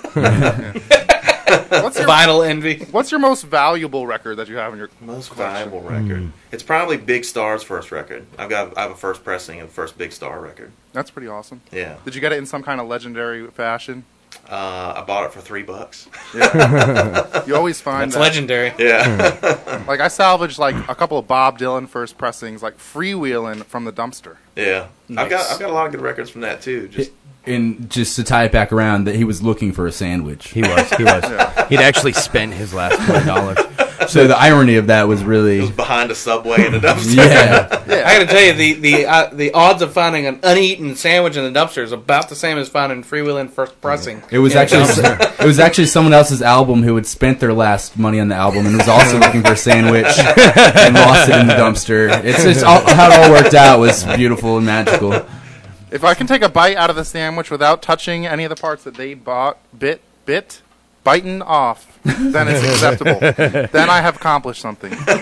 What's your Vinyl envy. What's your most valuable record that you have in your Most collection? valuable record. It's probably Big Star's first record. I've got. I have a first pressing of first Big Star record. That's pretty awesome. Yeah. Did you get it in some kind of legendary fashion? Uh, I bought it for three bucks. Yeah. You always find That's that. legendary. Yeah. Like I salvaged like a couple of Bob Dylan first pressings, like freewheeling from the dumpster. Yeah, Nice. I've got I've got a lot of good records from that too. Just And just to tie it back around, that he was looking for a sandwich. He was. He was. He'd actually spent his last twenty dollars. So the irony of that was really it was behind a Subway in a dumpster. yeah. Yeah. I got to tell you, the the uh, the odds of finding an uneaten sandwich in the dumpster is about the same as finding freewheeling first pressing. It was in a actually dumpster. it was actually someone else's album who had spent their last money on the album and was also looking for a sandwich and lost it in the dumpster. It's just all, how it all worked out was beautiful and magical. If I can take a bite out of the sandwich without touching any of the parts that they bought, bit, bit, biting off, then it's acceptable. Then I have accomplished something. You're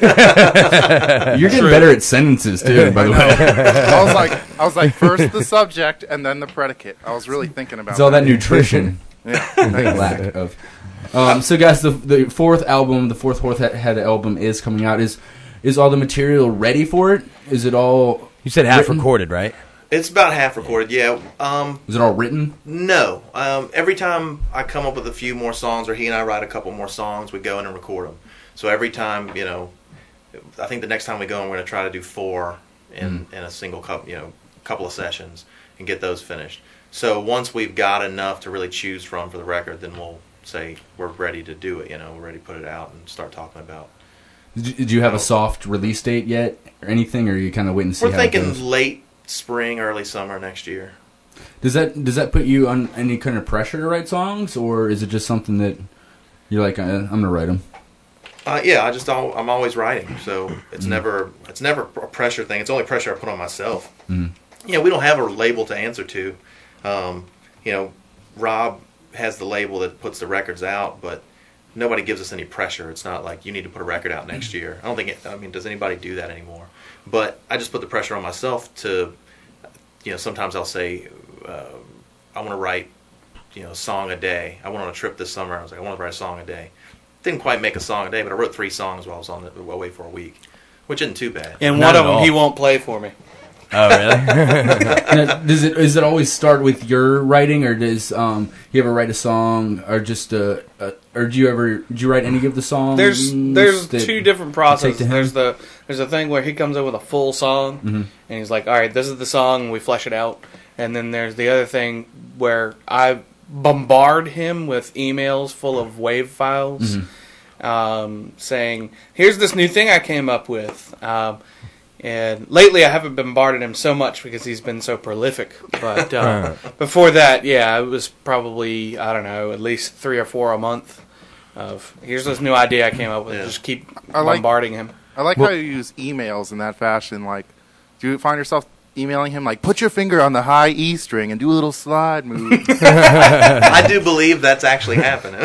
getting better at sentences too, by the way. I was like, I was like, first the subject and then the predicate. I was really thinking about. It's all that nutrition. Yeah. Lack of. Um, so, guys, the the fourth album, the fourth Fourth Head album, is coming out. Is is all the material ready for it? Is it all? You said half written? recorded, right? It's about half recorded, yeah. Um, Is it all written? No. Um, every time I come up with a few more songs, or he and I write a couple more songs, we go in and record them. So every time, you know, I think the next time we go, I'm going to try to do four in, mm. in a single couple, you know, couple of sessions and get those finished. So once we've got enough to really choose from for the record, then we'll say we're ready to do it. You know, we're ready to put it out and start talking about. Did you, did you have a soft release date yet, or anything, or are you kind of waiting to see? We're how thinking it goes? late spring, early summer next year. Does that does that put you on any kind of pressure to write songs, or is it just something that you're like, uh, I'm gonna write them? Uh, yeah, I just al- I'm always writing, so it's Mm. never it's never a pressure thing. It's only pressure I put on myself. Mm. You know, we don't have a label to answer to. Um, you know, Rob has the label that puts the records out, but nobody gives us any pressure. It's not like you need to put a record out next year. I don't think it, I mean, does anybody do that anymore? But I just put the pressure on myself to, you know, sometimes I'll say, uh, I want to write, you know, a song a day. I went on a trip this summer. I was like, I want to write a song a day. Didn't quite make a song a day, but I wrote three songs while I was on the, away for a week, which isn't too bad. And Not one at of them all. he won't play for me. Oh, really? Now, does it does it always start with your writing, or does um, you ever write a song, or just a, a or do you ever do you write any of the songs? There's there's that two different you take processes. to him? There's the there's a thing where he comes up with a full song, Mhm. and he's like, "All right, this is the song." And we flesh it out, and then there's the other thing where I bombard him with emails full of wave files, Mhm. um, saying, "Here's this new thing I came up with." Um, And lately, I haven't bombarded him so much because he's been so prolific. But uh, before that, yeah, it was probably, I don't know, at least three or four a month of, here's this new idea I came up with. Just keep I like- bombarding him. I like Well- how you use emails in that fashion. Like, do you find yourself emailing him like, put your finger on the high E string and do a little slide move? I do believe that's actually happening.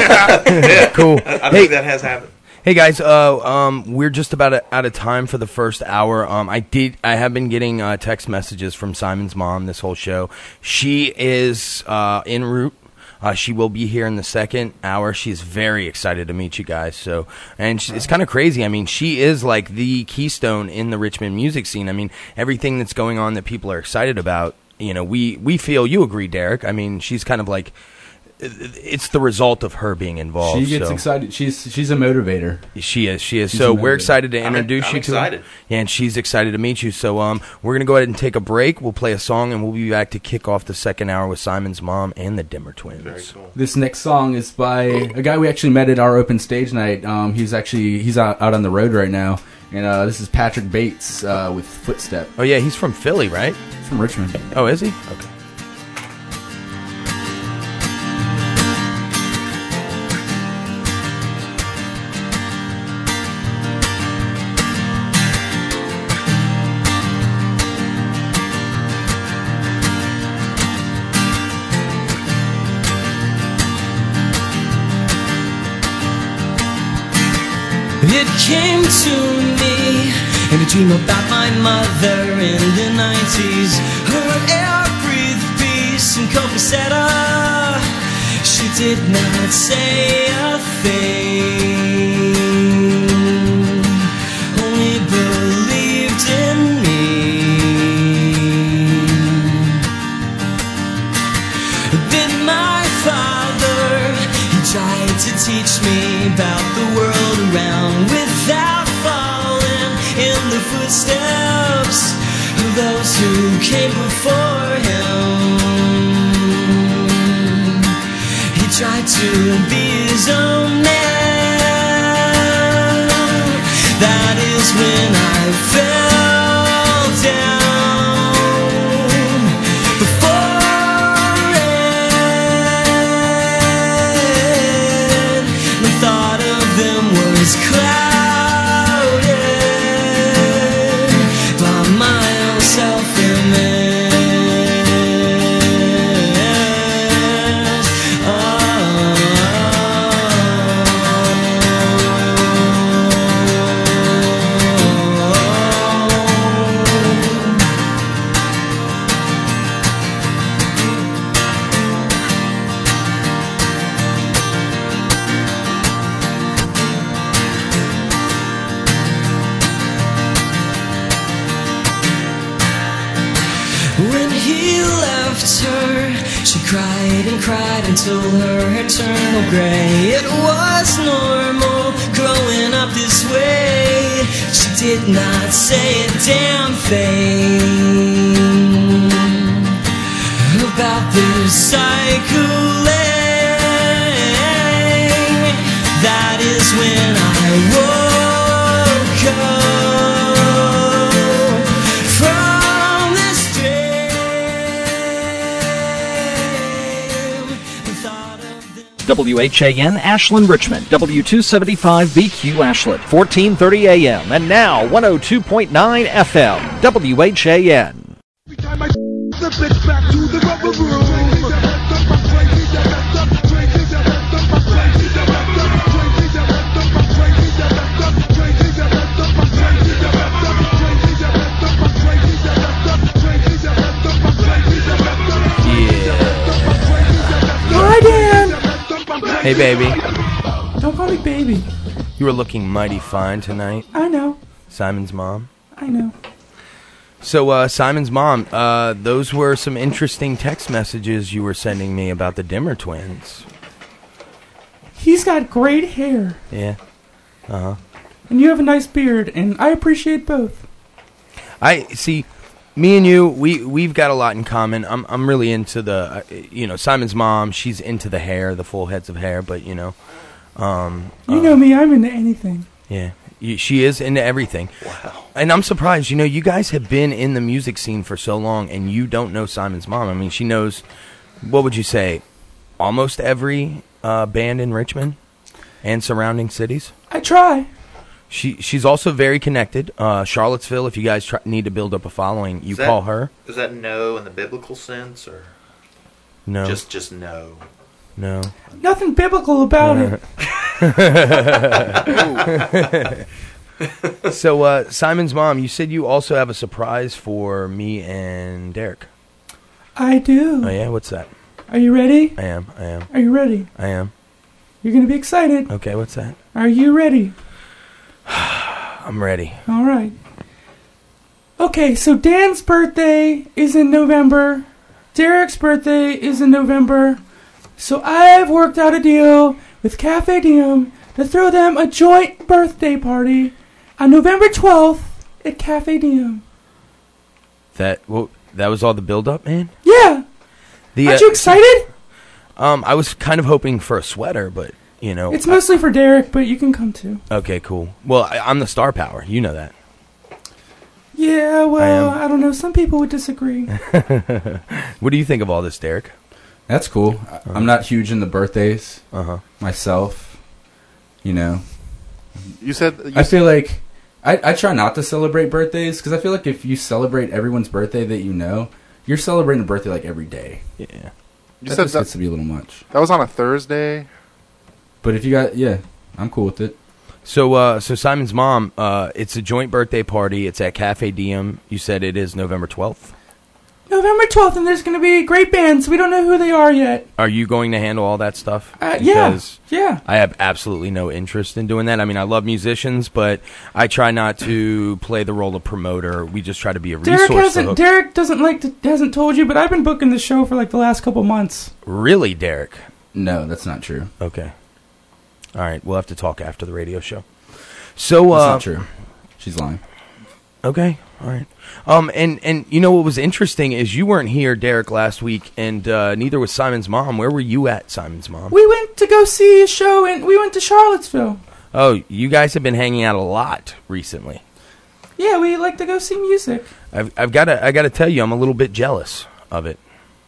Yeah. Cool. I, I Hey- think that has happened. Hey guys, uh, um, we're just about a, out of time for the first hour. Um, I did, I have been getting uh, text messages from Simon's mom this whole show. She is uh, en route. Uh, she will be here in the second hour. She's very excited to meet you guys. So, and she, it's kind of crazy. I mean, she is like the keystone in the Richmond music scene. I mean, everything that's going on that people are excited about. You know, we we feel you agree, Derek. I mean, she's kind of like. It's the result of her being involved. She gets so. excited. She's she's a motivator. She is. She is. She's so a we're motivator. excited to I'm- introduce I'm you to her. excited. Yeah, and she's excited to meet you. So um, we're gonna go ahead and take a break. We'll play a song, and we'll be back to kick off the second hour with Simon's mom and the Dimmer Twins. Very cool. This next song is by a guy we actually met at our open stage night. Um, he's actually he's out, out on the road right now, and uh, this is Patrick Bates uh, with Footstep. Oh yeah, he's from Philly, right? He's from Richmond. Oh, is he? Okay. It came to me in a dream about my mother in the nineties. Her air breathed peace and copacetic. She did not say a thing, only believed in me. Bit my thumb who came before him. He tried to be his own man. That is when I fell down before it. The thought of them was clouded by my own self-image. When he left her, she cried and cried until her hair turned gray. It was normal growing up this way. She did not say a damn thing about this cycling. That is when I woke up from this W H A N Ashland Richmond, W two seventy-five B Q Ashland, fourteen thirty A M, and now one oh two point nine F M, W H A N. The bitch back to the rubber room. Hi, Dan. Hey, baby. Don't call me baby. You were looking mighty fine tonight. I know. Simon's mom. I know. So, uh, Simon's mom, uh, those were some interesting text messages you were sending me about the Dimmer twins. He's got great hair, Yeah. Uh-huh. and you have a nice beard, and I appreciate both. I see. Me and you, we we've got a lot in common. I'm I'm really into the, uh, you know, Simon's mom. She's into the hair, the full heads of hair. But you know, um, You uh, know me, I'm into anything. yeah, y- she is into everything. Wow. And I'm surprised. You know, you guys have been in the music scene for so long, and you don't know Simon's mom. I mean, she knows. What would you say? Almost every uh, band in Richmond and surrounding cities. I try. She she's also very connected. Uh, Charlottesville, if you guys try, need to build up a following, you Is that- call her. Is that no in the biblical sense, or No. just just no? No. Nothing biblical about it. So, uh, Simon's mom, you said you also have a surprise for me and Derek. I do. Oh, yeah? What's that? Are you ready? I am. I am. Are you ready? I am. You're going to be excited. Okay, what's that? Are you ready? I'm ready. All right. Okay, so Dan's birthday is in November. Derek's birthday is in November. So I've worked out a deal with Cafe Diem to throw them a joint birthday party on November twelfth at Cafe Diem. That well, that was all the build-up, man? Yeah. The, Aren't uh, you excited? Um, I was kind of hoping for a sweater, but, you know. It's mostly for Derek, but you can come too. Okay, cool. Well, I, I'm the star power. You know that. Yeah, well, I I, don't know. Some people would disagree. What do you think of all this, Derek? That's cool. I- I'm not huge in the birthdays uh-huh. myself. You know. You said you I feel like I, I try not to celebrate birthdays because I feel like if you celebrate everyone's birthday that you know, you're celebrating a birthday like every day. Yeah. You that said just that- gets to be a little much. That was on a Thursday. But if you got, yeah, I'm cool with it. So, uh, so Simon's mom, uh, it's a joint birthday party. It's at Cafe Diem. You said it is November twelfth. November twelfth, and there's going to be great bands. We don't know who they are yet. Are you going to handle all that stuff? Uh, yeah, Because yeah. I have absolutely no interest in doing that. I mean, I love musicians, but I try not to play the role of promoter. We just try to be a resource. Derek to hasn't. hook- Derek doesn't like to, hasn't told you, but I've been booking the show for like the last couple months. Really, Derek? No, that's not true. Okay. All right, we'll have to talk after the radio show. So, That's uh, not true. She's lying. Okay. All right. Um, and, and you know what was interesting is you weren't here, Derek, last week, and uh, neither was Simon's mom. Where were you at, Simon's mom? We went to go see a show, and we went to Charlottesville. Oh, you guys have been hanging out a lot recently. Yeah, we like to go see music. I've I've got to I got to tell you, I'm a little bit jealous of it.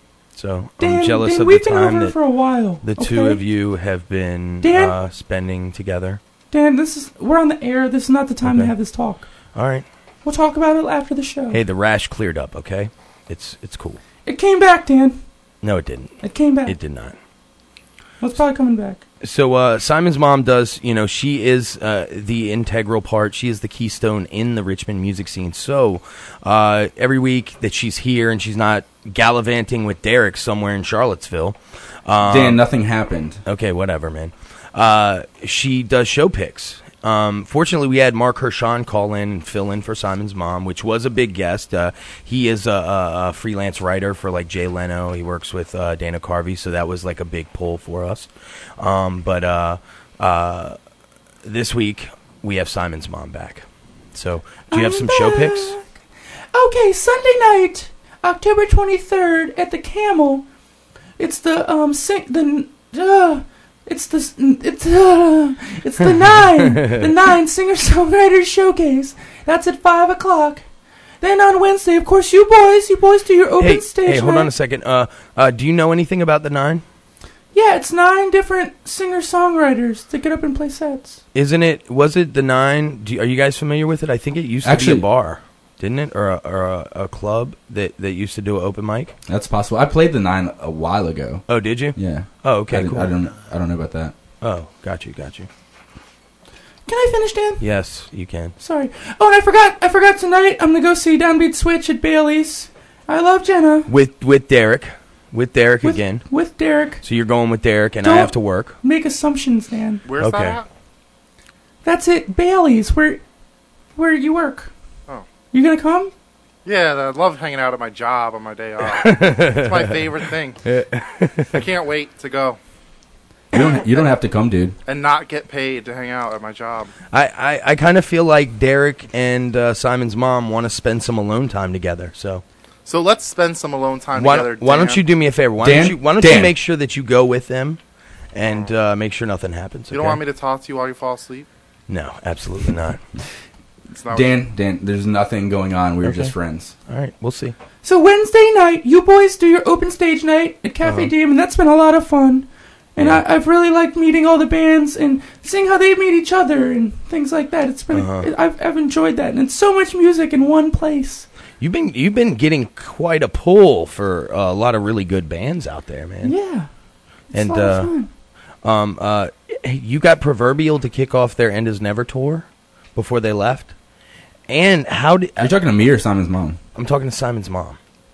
So Dan, I'm jealous Dan, of we've the been time over that for a while. the two okay? of you have been Dan? uh, spending together. Dan, this is we're on the air. This is not the time Okay. to have this talk. All right. We'll talk about it after the show. Hey, the rash cleared up. Okay, it's it's cool. It came back, Dan. No, it didn't. It came back. It did not. Well, it's probably coming back. So uh, Simon's mom does, you know, she is uh, the integral part. She is the keystone in the Richmond music scene. So uh, every week that she's here and she's not gallivanting with Derek somewhere in Charlottesville. Um, Dan, nothing happened. Okay, whatever, man. Uh, she does show picks. Um, fortunately, we had Mark Hershon call in and fill in for Simon's mom, which was a big guest. Uh, he is a, a, a freelance writer for like Jay Leno. He works with uh, Dana Carvey, so that was like a big pull for us. Um, but uh, uh, this week we have Simon's mom back. So, do you have I'm some show picks? Okay, Sunday night, October twenty-third at the Camel. It's the um sing the uh, it's the it's uh, it's the nine the nine singer songwriters showcase. That's at five o'clock. Then on Wednesday, of course, you boys, you boys do your open Hey, stage hey, hold night. on a second. Uh, uh, do you know anything about the Nine? Yeah, it's nine different singer songwriters that get up and play sets. Isn't it? Was it the Nine? Do, are you guys familiar with it? I think it used to Actually- be a bar, didn't it, or a, or a, a club that, that used to do an open mic? That's possible. I played the nine a while ago. Oh, did you? Yeah. Oh, okay, I, didn't- cool. I don't. I don't know about that. Oh, got you, got you. Can I finish, Dan? Yes, you can. Sorry. Oh, and I forgot. I forgot tonight. I'm gonna go see Downbeat Switch at Bailey's. I love Jenna. With with Derek, with Derek With- again. With Derek. So you're going with Derek, and Don't I have to work. Make assumptions, Dan. Where's Okay. that at? That's it. Bailey's, where, where you work. Oh. You gonna come? Yeah, I love hanging out at my job on my day off. It's my favorite thing. I can't wait to go You don't. You don't have to come, dude. and not get paid to hang out at my job. I, I, I kind of feel like Derek and uh, Simon's mom want to spend some alone time together. So So let's spend some alone time why, together. why don't Dan. you do me a favor? Why Dan? don't you why don't Dan. you make sure that you go with them and uh, make sure nothing happens? You don't okay? want me to talk to you while you fall asleep? No, absolutely not. It's not Dan, Dan, there's nothing going on. We were Okay. just friends. All right, we'll see. So Wednesday night, you boys do your open stage night at Cafe Uh-huh. Demon. That's been a lot of fun. And Yeah. I, I've really liked meeting all the bands and seeing how they meet each other and things like that. It's been Uh-huh. I've, I've enjoyed that. And it's so much music in one place. You've been you've been getting quite a pull for uh, a lot of really good bands out there, man. Yeah. It's And a lot of uh, fun. um uh, you got Proverbial to kick off their End Is Never tour before they left. And how did You're talking to me or Simon's mom? I'm talking to Simon's mom.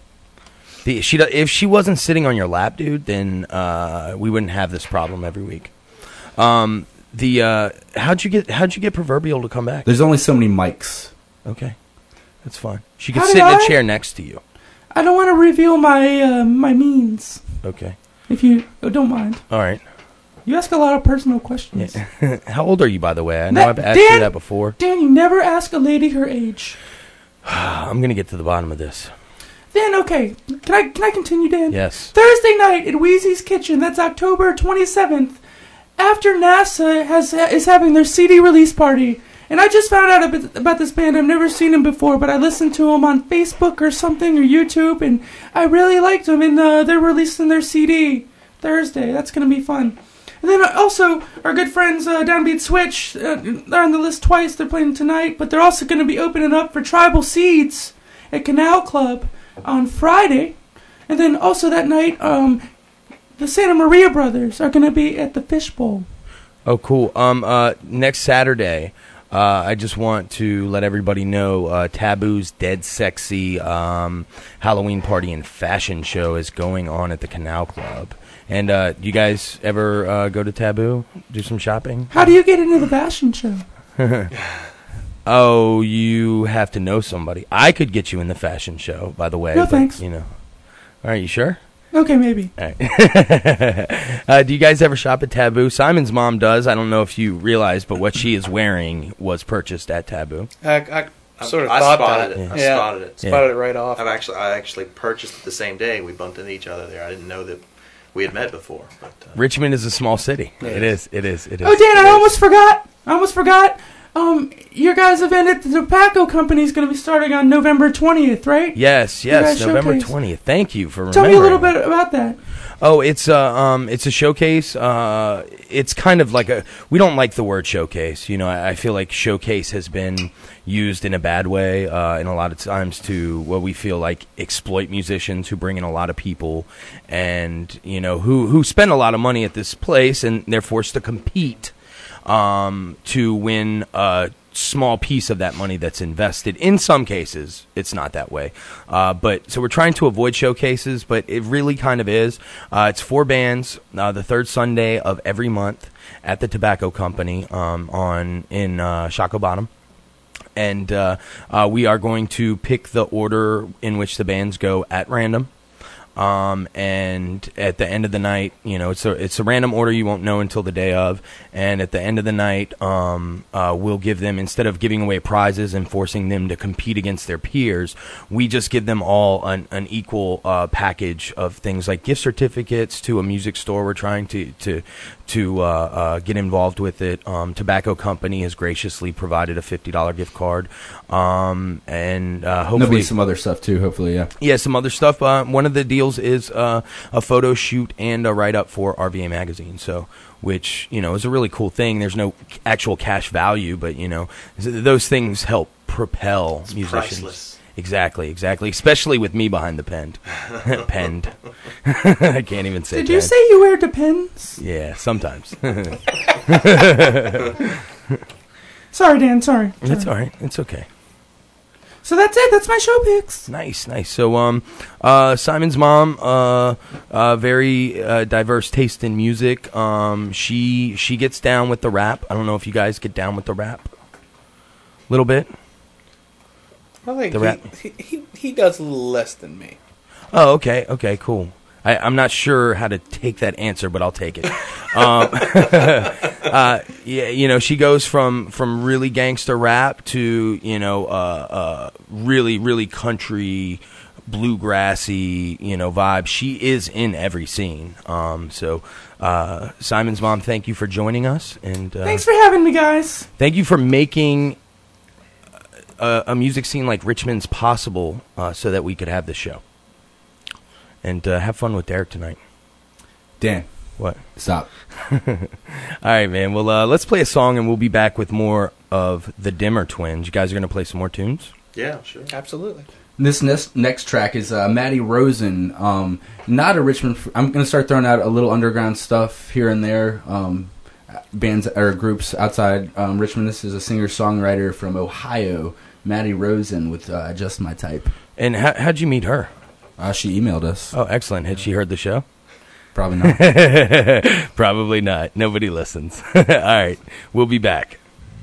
The, she do- if she wasn't sitting on your lap, dude, then uh, we wouldn't have this problem every week. Um, the uh, how'd you get how'd you get Proverbial to come back? There's only so many mics. Okay, that's fine. She could How sit did in a I? chair next to you. I don't want to reveal my uh, my means. Okay, If you oh, don't mind. all right. You ask a lot of personal questions. How old are you, by the way? I know That- I've asked Dan- you that before. Dan, you never ask a lady her age. I'm gonna get to the bottom of this. Dan, okay. Can I can I continue, Dan? Yes. Thursday night at Wheezy's Kitchen. That's October twenty-seventh. After NASA has is having their C D release party, and I just found out a bit about this band. I've never seen them before, but I listened to them on Facebook or something or YouTube, and I really liked them. And uh, they're releasing their C D Thursday. That's gonna be fun. And then also our good friends uh, Downbeat Switch. Uh, they're on the list twice. They're playing tonight, but they're also going to be opening up for Tribal Seeds at Canal Club on Friday. And then also that night, um, the Santa Maria Brothers are going to be at the Fishbowl. Oh, cool. Um, uh, next Saturday, uh, I just want to let everybody know uh, Taboo's Dead Sexy um, Halloween party and fashion show is going on at the Canal Club. And uh, do you guys ever uh, go to Taboo, do some shopping? How do you get into the fashion show? Oh, you have to know somebody. I could get you in the fashion show, by the way. No, but, thanks. You know. All right, you sure? Okay, maybe. All right. uh, do you guys ever shop at Taboo? Simon's mom does. I don't know if you realize, but what she is wearing was purchased at Taboo. I, I sort of I thought spotted that. it. I Yeah. spotted it. Spotted it right off. I've actually, I actually purchased it the same day. We bumped into each other there. I didn't know that we had met before. But, uh, Richmond is a small city. It It is. is. It is. It is. Oh, Dan, I almost forgot. I almost forgot. Um, your guys' event at the tobacco company is going to be starting on November twentieth, right? Yes, You yes, guys November showcase. twentieth. Thank you for Tell remembering. me a little bit about that. Oh, it's a um, it's a showcase. Uh, it's kind of like a. We don't like the word showcase. You know, I, I feel like showcase has been used in a bad way, uh, and a lot of times to what we feel like exploit musicians who bring in a lot of people, and you know who who spend a lot of money at this place, and they're forced to compete um, to win a small piece of that money that's invested. In some cases, it's not that way. Uh, but so we're trying to avoid showcases, but it really kind of is. Uh, it's four bands, uh, the third Sunday of every month at the Tobacco Company um, on in uh, Shockoe Bottom. And uh, uh, we are going to pick the order in which the bands go at random. Um, and at the end of the night, you know, it's a it's a random order you won't know until the day of. And at the end of the night, um, uh, we'll give them, instead of giving away prizes and forcing them to compete against their peers, we just give them all an, an equal uh, package of things like gift certificates to a music store. We're trying to to to uh, uh, get involved with it. Um, Tobacco Company has graciously provided a fifty dollar gift card, um, and uh, hopefully There'll be some other stuff too. Hopefully, yeah. Yeah, some other stuff. Uh, one of the deals is uh, a photo shoot and a write-up for R V A Magazine, so which, you know, is a really cool thing. There's no actual cash value, but, you know, those things help propel It's musicians. priceless. Exactly, exactly. Especially with me behind the pen. Penned. I can't even say Did you pen. say you wear Depends? Yeah, sometimes. Sorry, Dan. Sorry. It's Sorry. all right. It's okay. So that's it. That's my show picks. Nice, nice. So, um, uh, Simon's mom, uh, uh, very uh, diverse taste in music. Um, she she gets down with the rap. I don't know if you guys get down with the rap. A little bit. I think The rap. he, he, he, he does a little less than me. Oh, okay, okay, cool. I, I'm not sure how to take that answer, but I'll take it. um, uh, yeah, you know, she goes from, from really gangster rap to, you know, uh, uh, really, really country, bluegrassy, you know, vibe. She is in every scene. Um, so, uh, Simon's mom, thank you for joining us, and uh, Thanks for having me, guys. thank you for making a, a music scene like Richmond's possible, uh, so that we could have this show. And uh, have fun with Derek tonight. Dan. What? Stop. All right, man. Well, uh, let's play a song, and we'll be back with more of the Dimmer Twins. You guys are going to play some more tunes? Yeah, sure. Absolutely. This next, next track is uh, Maddie Rosen. Um, not a Richmond. F- I'm going to start throwing out a little underground stuff here and there. Um, bands or groups outside um, Richmond. This is a singer-songwriter from Ohio, Maddie Rosen, with uh, Just My Type. And how, how'd you meet her? Uh, she emailed us. Oh, excellent. Had she heard the show? Probably not. Probably not. Nobody listens. All right. We'll be back.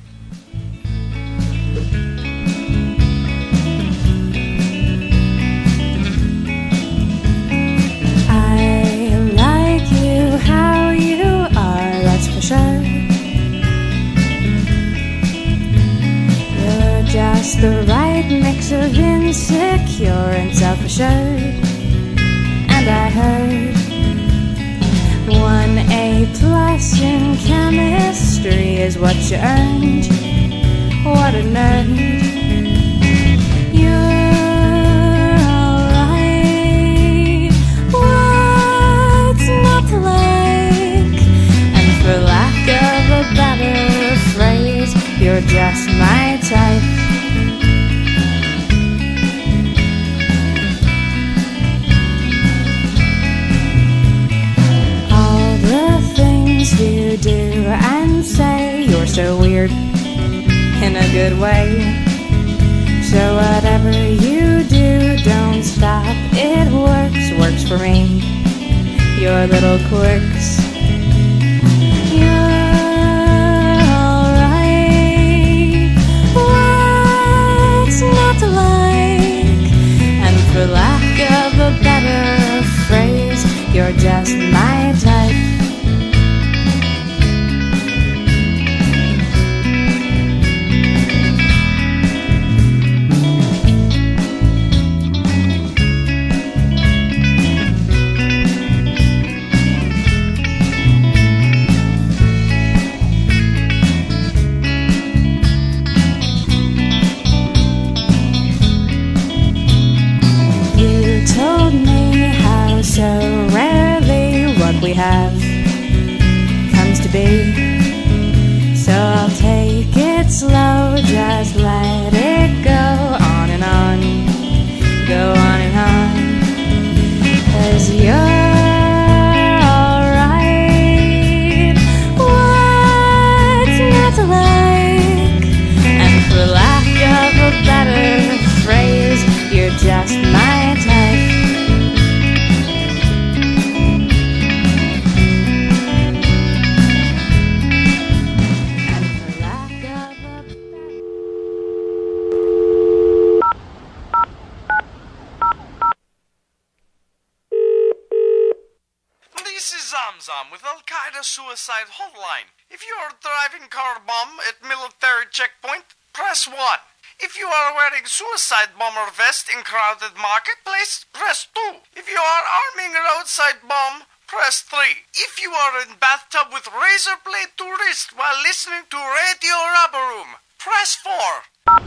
I like you how you are, that's for sure. You're just the right mix of insecure and self-assured. And I heard one A plus in chemistry is what you earned. What a nerd. You're alright. What's not to like? And for lack of a better phrase, you're just my type. All the things you do and say, you're so weird in a good way. So whatever you do, don't stop. It works, works for me. Your little quirks. You're alright. What's not to like? And for lack of a better phrase, you're just my type. Zamzam with Al Qaeda Suicide Hotline. If you are driving car bomb at military checkpoint, press one. If you are wearing suicide bomber vest in crowded marketplace, press two. If you are arming roadside bomb, press three. If you are in bathtub with razor blade to wrist while listening to Radio Rubber Room, press four.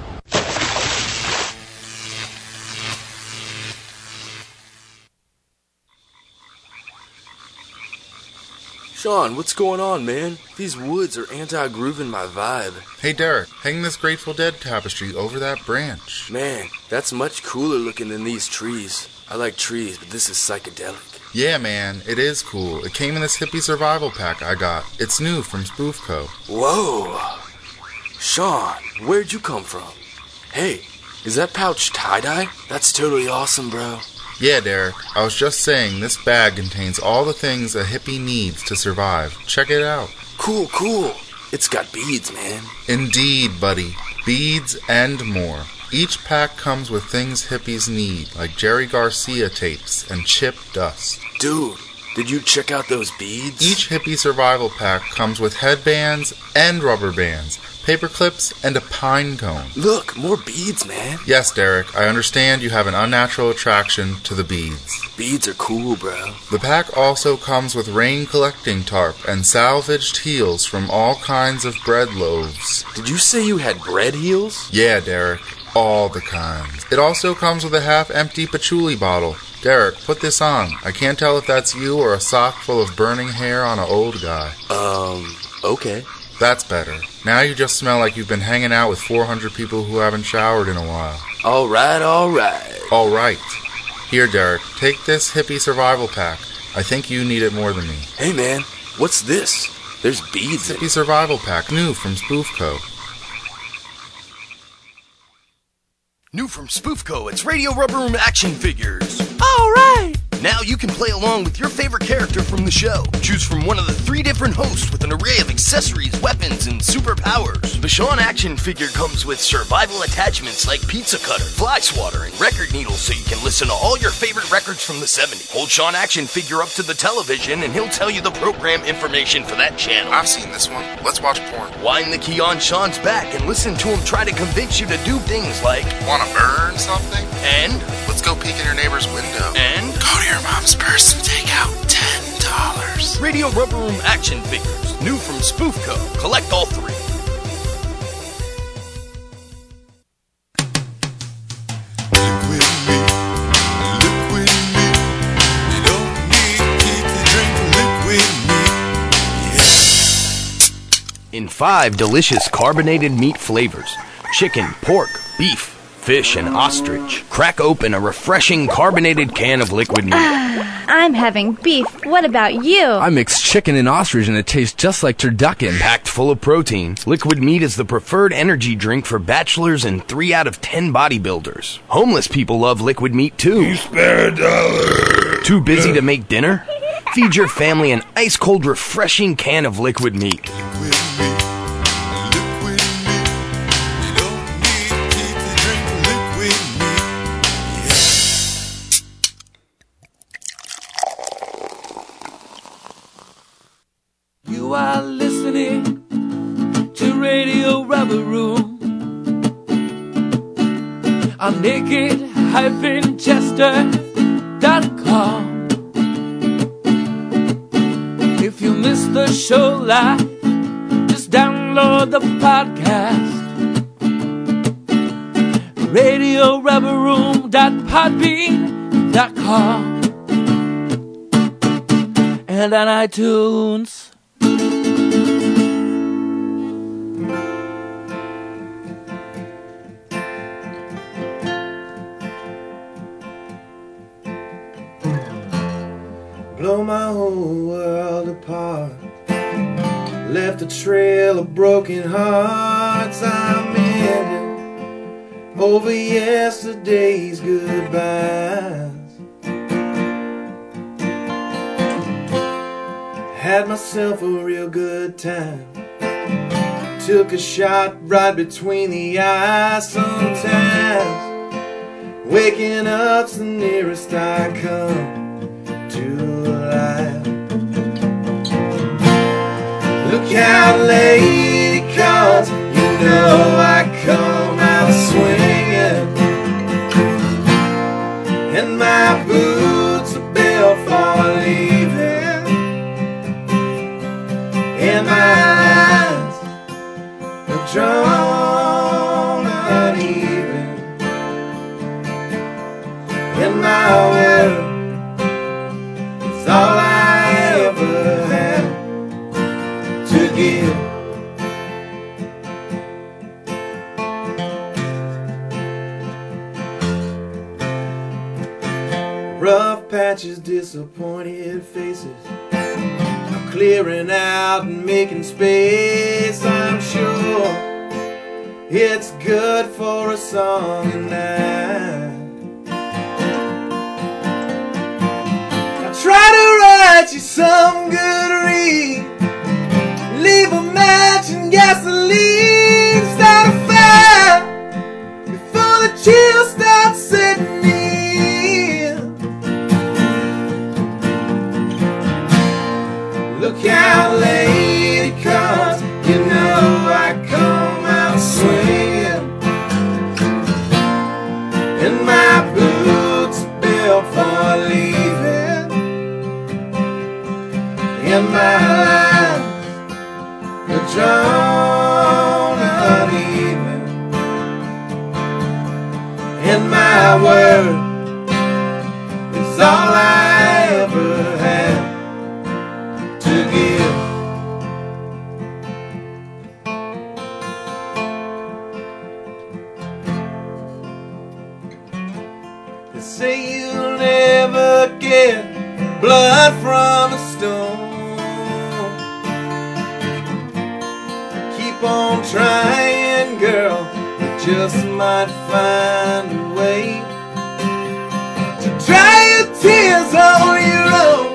Sean, what's going on, man? These woods are anti-grooving my vibe. Hey, Derek, hang this Grateful Dead tapestry over that branch. Man, that's much cooler looking than these trees. I like trees, but this is psychedelic. Yeah, man, it is cool. It came in this hippie survival pack I got. It's new from Spoof Co. Whoa! Sean, where'd you come from? Hey, is that pouch tie-dye? That's totally awesome, bro. Yeah, Derek, I was just saying this bag contains all the things a hippie needs to survive. Check it out. Cool, cool. It's got beads, man. Indeed, buddy. Beads and more. Each pack comes with things hippies need, like Jerry Garcia tapes and chip dust. Dude, did you check out those beads? Each hippie survival pack comes with headbands and rubber bands, paper clips, and a pine cone. Look, more beads, man. Yes, Derek, I understand you have an unnatural attraction to the beads. Beads are cool, bro. The pack also comes with rain collecting tarp and salvaged heels from all kinds of bread loaves. Did you say you had bread heels? Yeah, Derek, all the kinds. It also comes with a half-empty patchouli bottle. Derek, put this on. I can't tell if that's you or a sock full of burning hair on an old guy. Um, okay. That's better. Now you just smell like you've been hanging out with four hundred people who haven't showered in a while. All right, all right. All right. Here, Derek, take this hippie survival pack. I think you need it more than me. Hey, man, what's this? There's beads in it. Hippie survival pack, new from Spoof Co. New from Spoof Co, it's Radio Rubber Room action figures. All right. Now you can play along with your favorite character from the show. Choose from one of the three different hosts with an array of accessories, weapons, and superpowers. The Sean action figure comes with survival attachments like pizza cutter, fly swatter, and record needles so you can listen to all your favorite records from the seventies. Hold Sean action figure up to the television and he'll tell you the program information for that channel. I've seen this one. Let's watch porn. Wind the key on Sean's back and listen to him try to convince you to do things like... Wanna burn something? And... Let's go peek in your neighbor's window. And... Go to your mom's purse and take out ten dollars. Radio Rubber Room action figures. New from Spoof Co. Collect all three. Look with me, look with me. You don't need teeth to drink, look with me. Yeah. In five delicious carbonated meat flavors: chicken, pork, beef, fish, and ostrich. Crack open a refreshing carbonated can of liquid meat. I'm having beef. What about you? I mixed chicken and ostrich and it tastes just like turducken. Packed full of protein, liquid meat is the preferred energy drink for bachelors and three out of ten bodybuilders. Homeless people love liquid meat too. You spare a dollar. Too busy to make dinner? Feed your family an ice-cold refreshing can of liquid meat. You are listening to Radio Rubber Room on naked dash chester dot com. If you missed the show live, just download the podcast. radio rubber room dot podbean dot com and on iTunes. Blow my whole world apart. Left a trail of broken hearts. I'm mending over yesterday's goodbyes. Had myself a real good time. Took a shot right between the eyes. Sometimes waking up's the nearest I come to life. Look out, lady, 'cause you know I come out swinging, and my boots are built for leaving, and my lines are drawn uneven, and my word is all I ever had to give. Rough patches, disappointed faces, I'm clearing out and making space. I'm sure it's good for a song at night. I try to write you some good read, leave a match and gasoline, start a fire before the chill starts setting in. Look out, lady, 'cause you know I come out swinging, and my boots are built for leaving, and my lines are drawn uneven, and my word is all I ever had to give. They say you'll never get blood from a stone. Keep on trying, girl, you just might find a way to dry your tears on your own.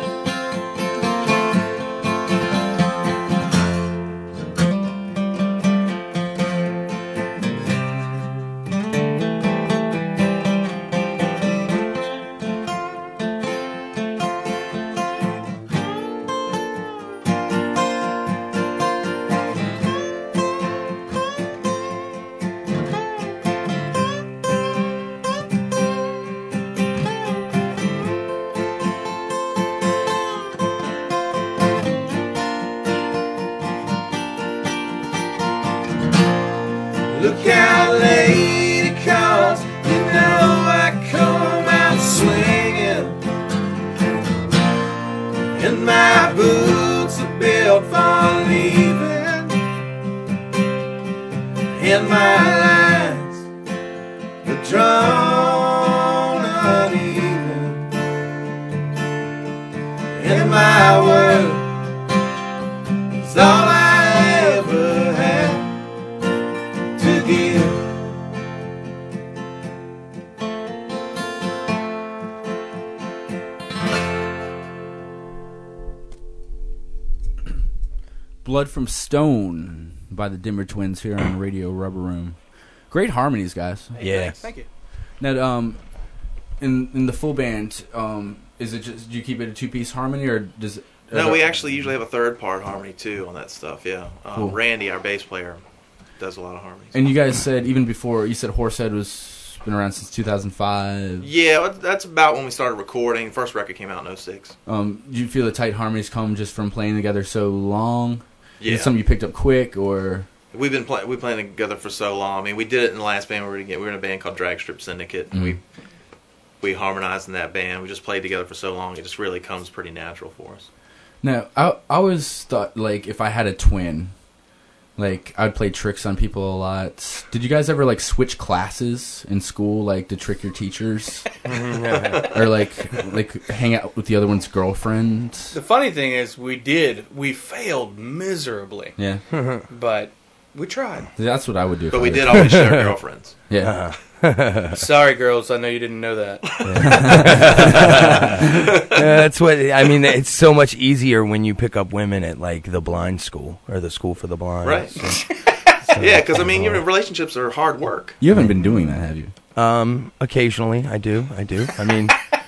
Look out, lady, 'cause you know I come out swinging, and my boots are built for leaving, and my lines are drawn uneven, and my word is all I ever had to give. Blood from Stone by the Dimmer Twins here on Radio Rubber Room. Great harmonies, guys. Yeah. Thanks. Thank you. Now, um, in in the full band, um, is it just do you keep it a two piece harmony or does it? No, we actually usually have a third part harmony too on that stuff. Yeah, um, Cool. Randy, our bass player, does a lot of harmonies. And you guys said even before you said Horsehead was been around since two thousand five. Yeah, that's about when we started recording. First record came out in oh six. Um, do you feel the tight harmonies come just from playing together so long? Yeah. Is it something you picked up quick or? We've been playing. We playing together for so long. I mean, we did it in the last band we were in. We were in a band called Drag Strip Syndicate, and Mhm. we we harmonized in that band. We just played together for so long; it just really comes pretty natural for us. No, I I always thought like if I had a twin, like I'd play tricks on people a lot. Did you guys ever like switch classes in school, like to trick your teachers, or like like hang out with the other one's girlfriend? The funny thing is, we did. We failed miserably. Yeah, but we tried. That's what I would do. if But I we had did a- always share girlfriends. Yeah. Sorry, girls. I know you didn't know that. Yeah, that's what I mean. It's so much easier when you pick up women at like the blind school or the school for the blind. Right. So- so- Yeah, because I mean, your relationships are hard work. You haven't been doing that, have you? Um, occasionally I do. I do. I mean,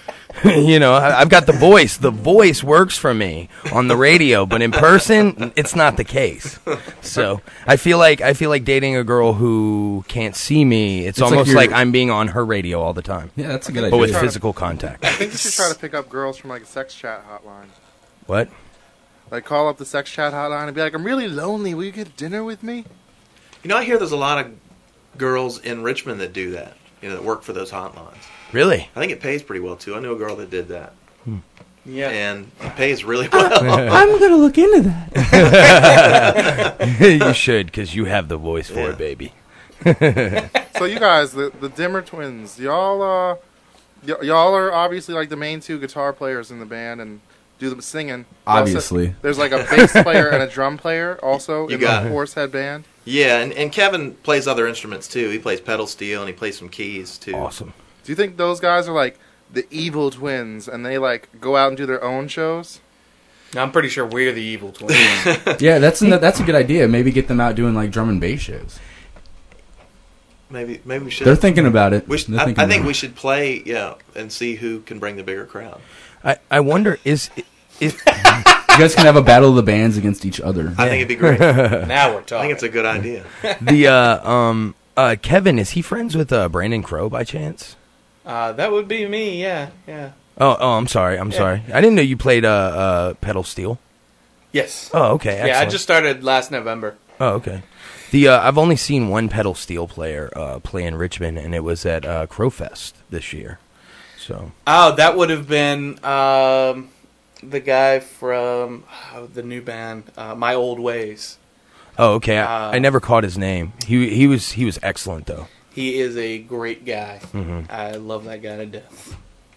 you know, I, I've got the voice. The voice works for me on the radio, but in person, it's not the case. So I feel like I feel like dating a girl who can't see me. It's, It's like almost you're- like, I'm being on her radio all the time. Yeah, that's a good But idea. with Try to- physical contact. I think you should try to pick up girls from like a sex chat hotline. What? Like call up the sex chat hotline and be like, "I'm really lonely. Will you get dinner with me?" You know, I hear there's a lot of girls in Richmond that do that. You know, that work for those hotlines. Really? I think it pays pretty well too. I knew a girl that did that. Hmm. Yeah, and it pays really well. I'm gonna look into that. You should, because you have the voice for it, baby. So you guys, the the Dimmer Twins, y'all, uh, y- y'all are obviously like the main two guitar players in the band and do the singing. Obviously. Also, there's like a bass player and a drum player also You in got the it. Horsehead band. Yeah, and, and Kevin plays other instruments too. He plays pedal steel and he plays some keys too. Awesome. Do you think those guys are like the evil twins and they like go out and do their own shows? I'm pretty sure we're the evil twins. Yeah, that's a, that's a good idea. Maybe get them out doing like drum and bass shows. Maybe maybe we should. They're thinking about it. We should, They're I, thinking I think about we it. should play, yeah, and see who can bring the bigger crowd. I, I wonder, is... is You guys can have a battle of the bands against each other. I think it'd be great. Now we're talking. I think it's a good idea. the uh, um uh Kevin, is he friends with uh, Brandon Crow by chance? Uh, that would be me. Yeah, yeah. Oh, oh, I'm sorry. I'm Yeah. sorry. I didn't know you played uh, uh pedal steel. Yes. Oh, okay. Yeah, I excellent. just started last November. Oh, okay. The uh, I've only seen one pedal steel player uh, play in Richmond, and it was at uh, Crowfest this year. So Oh, that would have been um, the guy from oh, the new band, uh, My Old Ways. oh, okay. I, Uh, I never caught his name. He he was he was excellent though. He is a great guy. Mhm. I love that guy to death.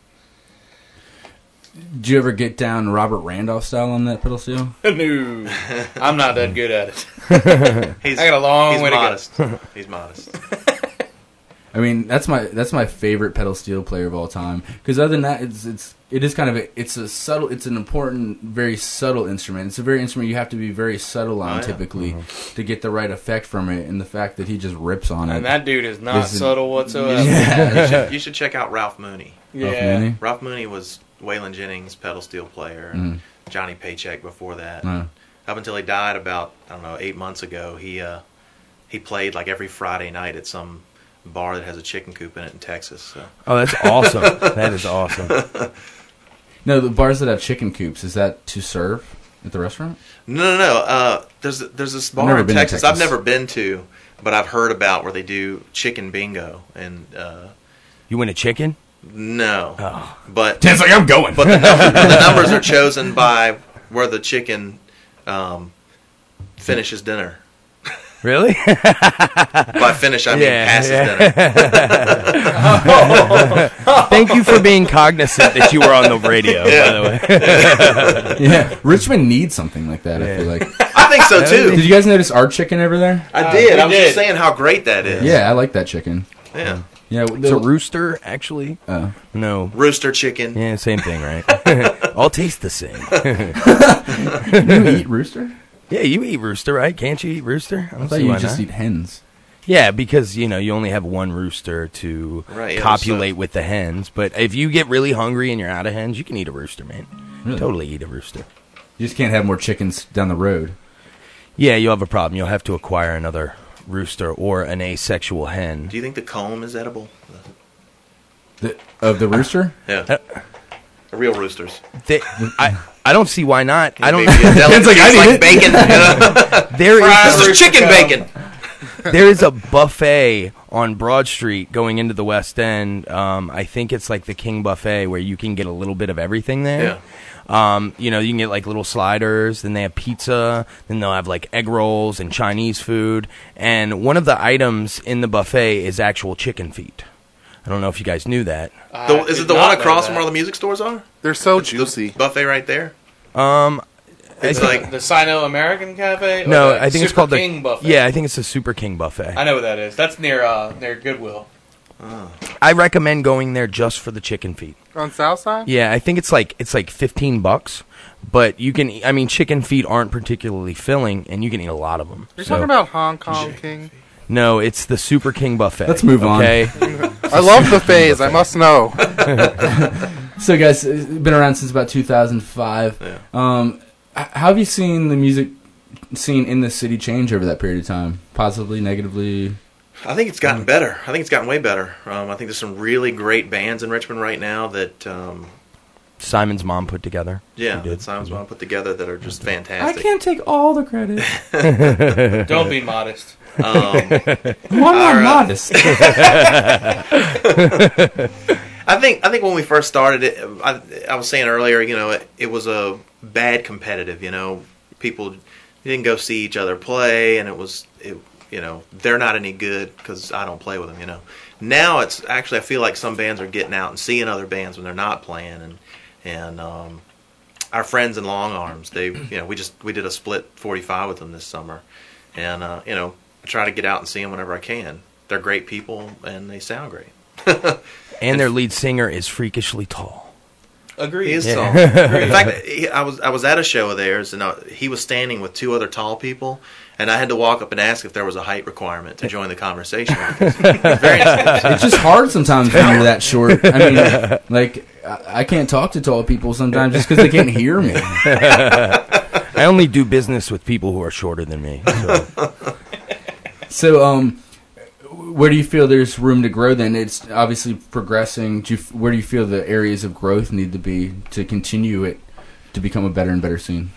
Did you ever get down Robert Randolph style on that pedal steel? No, I'm not that good at it. He's, I got a long he's way modest. to go. He's modest. I mean, that's my that's my favorite pedal steel player of all time. Because other than that, it's it's it is kind of a, it's a subtle, it's an important, very subtle instrument. It's a very instrument you have to be very subtle on Oh, yeah. typically Mm-hmm. to get the right effect from it. And the fact that he just rips on it, And that dude is not is- subtle whatsoever. Yeah. you, should, you should check out Ralph Mooney. Yeah. Ralph Mooney? Ralph Mooney was Waylon Jennings' pedal steel player, and Mhm. Johnny Paycheck before that. Yeah. Up until he died about I don't know eight months ago, he uh, he played like every Friday night at some bar that has a chicken coop in it in Texas. So. Oh, that's awesome. That is awesome. No, the bars that have chicken coops, is that to serve at the restaurant? No, no, no. Uh, there's there's this I've bar never in been to Texas, Texas. I've never been to, but I've heard about where they do chicken bingo and. Uh, You win a chicken? No, Oh. but Dan's like, "I'm going." But the, num- the numbers are chosen by where the chicken um, finishes dinner. Really? By finish, I mean Yeah, passes yeah. dinner. Thank you for being cognizant that you were on the radio, by the way. Yeah, Richmond needs something like that. I feel like. I think so too. Did you guys notice our chicken over there? I did. I was just saying how great that is. Yeah, I like that chicken. Yeah. Yeah, It's a rooster, actually. Oh. No. Rooster chicken. Yeah, same thing, right? All taste the same. You eat rooster? Yeah, you eat rooster, right? Can't you eat rooster? I don't thought see you why just not. eat hens. Yeah, because, you know, you only have one rooster to Right, yeah, copulate so- with the hens. But if you get really hungry and you're out of hens, you can eat a rooster, man. Really? Totally eat a rooster. You just can't have more chickens down the road. Yeah, you'll have a problem. You'll have to acquire another rooster or an asexual hen. Do you think the comb is edible? The, of the rooster? Yeah. Uh, The real roosters. They, I I don't see why not. I don't. Maybe a deli- It's like, it's I like need it. bacon. You know? There is This is chicken bacon. There is a buffet on Broad Street going into the West End. Um, I think it's like the King Buffet where you can get a little bit of everything there. Um, you know, you can get like little sliders, then they have pizza, then they'll have like egg rolls and Chinese food. And one of the items in the buffet is actual chicken feet. I don't know if you guys knew that. The, is it the one across from where the music stores are? They're so It's the juicy. buffet right there. Um, I It's think- like The Sino American Cafe? Or no, the I think it's Super called King the Buffet? Yeah, I think it's the Super King Buffet. I know what that is. That's near uh, near Goodwill. I recommend going there just for the chicken feet. On Southside? Yeah, I think it's like it's like fifteen bucks, but you can. I mean, chicken feet aren't particularly filling, and you can eat a lot of them. You're So- talking about Hong Kong King? No, it's the Super King Buffet. Let's move on. Okay. I love buffets. I must know. So, guys, it's been around since about two thousand five. Yeah. Um, h- how have you seen the music scene in the city change over that period of time? Positively, negatively? I think it's gotten better. I think it's gotten way better. Um, I think there's some really great bands in Richmond right now that... Um, Simon's mom put together. Yeah, that Simon's mom put together that are just fantastic. I can't take all the credit. Don't be modest. Um, I'm not our, uh, modest. I think I think when we first started it, I, I was saying earlier, you know, it, it was a bad competitive. You know, people didn't go see each other play, and it was, it, you know, they're not any good because I don't play with them. You know, now it's actually I feel like some bands are getting out and seeing other bands when they're not playing, and and um, our friends in Long Arms, they, you know, we just we did a split forty-five with them this summer, and uh, you know, I try to get out and see them whenever I can. They're great people, and they sound great. And their lead singer is freakishly tall. Agreed. He is Yeah. tall. In fact, he, I was I was at a show of theirs, and I, he was standing with two other tall people, and I had to walk up and ask if there was a height requirement to join the conversation. It's just hard sometimes when you're that short. I mean, like, I I can't talk to tall people sometimes just because they can't hear me. I only do business with people who are shorter than me. So. So, um, where do you feel there's room to grow then? It's obviously progressing. Do you, where do you feel the areas of growth need to be to continue it to become a better and better scene?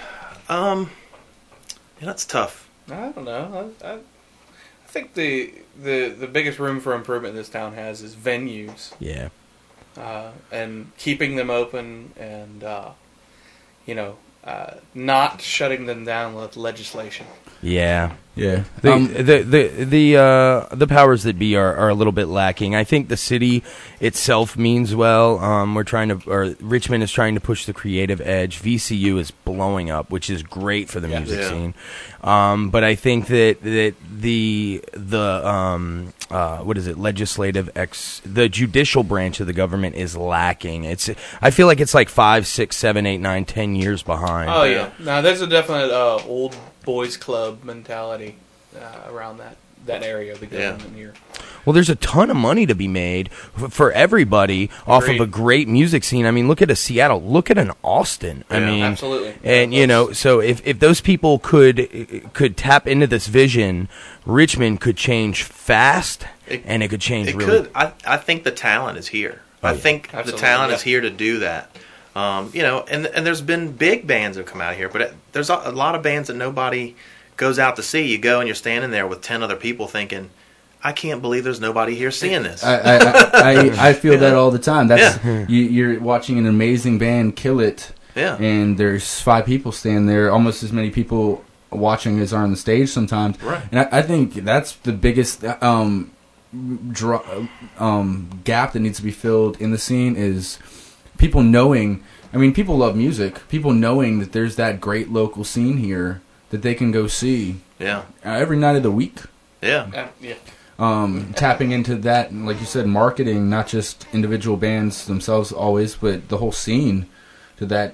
Um, yeah, that's tough. I don't know. I, I, I think the, the the biggest room for improvement this town has is venues. Yeah. Uh, and keeping them open and, uh, you know, uh, not shutting them down with legislation. Yeah, yeah. The Um, the the the, uh, the powers that be are, are a little bit lacking. I think the city itself means well. Um, we're trying to, or Richmond is trying to push the creative edge. V C U is blowing up, which is great for the Yeah. music Yeah. scene. Um, but I think that that the the um, uh, what is it? Legislative ex the judicial branch of the government is lacking. It's I feel like it's like five, six, seven, eight, nine, ten years behind. Oh, yeah. No, there's a definite uh, old boys club mentality uh, around that, that area of the government here. Well, there's a ton of money to be made f- for everybody off of Agreed. a great music scene. I mean, look at a Seattle. Look at an Austin. I Yeah, mean, absolutely. And you know, so if, if those people could could tap into this vision, Richmond could change fast, It- and it could change. It really. could. I, I think the talent is here. Oh, I yeah. think Absolutely, the talent yeah. is here to do that. Um, you know, and and there's been big bands that have come out here, but it, there's a, a lot of bands that nobody goes out to see. You go and you're standing there with ten other people thinking, I can't believe there's nobody here seeing this. I, I, I, I, I feel You that know? all the time. That's Yeah. you, you're watching an amazing band kill it, Yeah. and there's five people standing there, almost as many people watching as are on the stage sometimes. Right. And I, I think that's the biggest um, dro- um, gap that needs to be filled in the scene is people knowing. I mean, people love music. People knowing that there's that great local scene here that they can go see. Yeah. Uh, every night of the week. Yeah. Uh, yeah. Um, tapping into that, and like you said, marketing not just individual bands themselves always, but the whole scene to that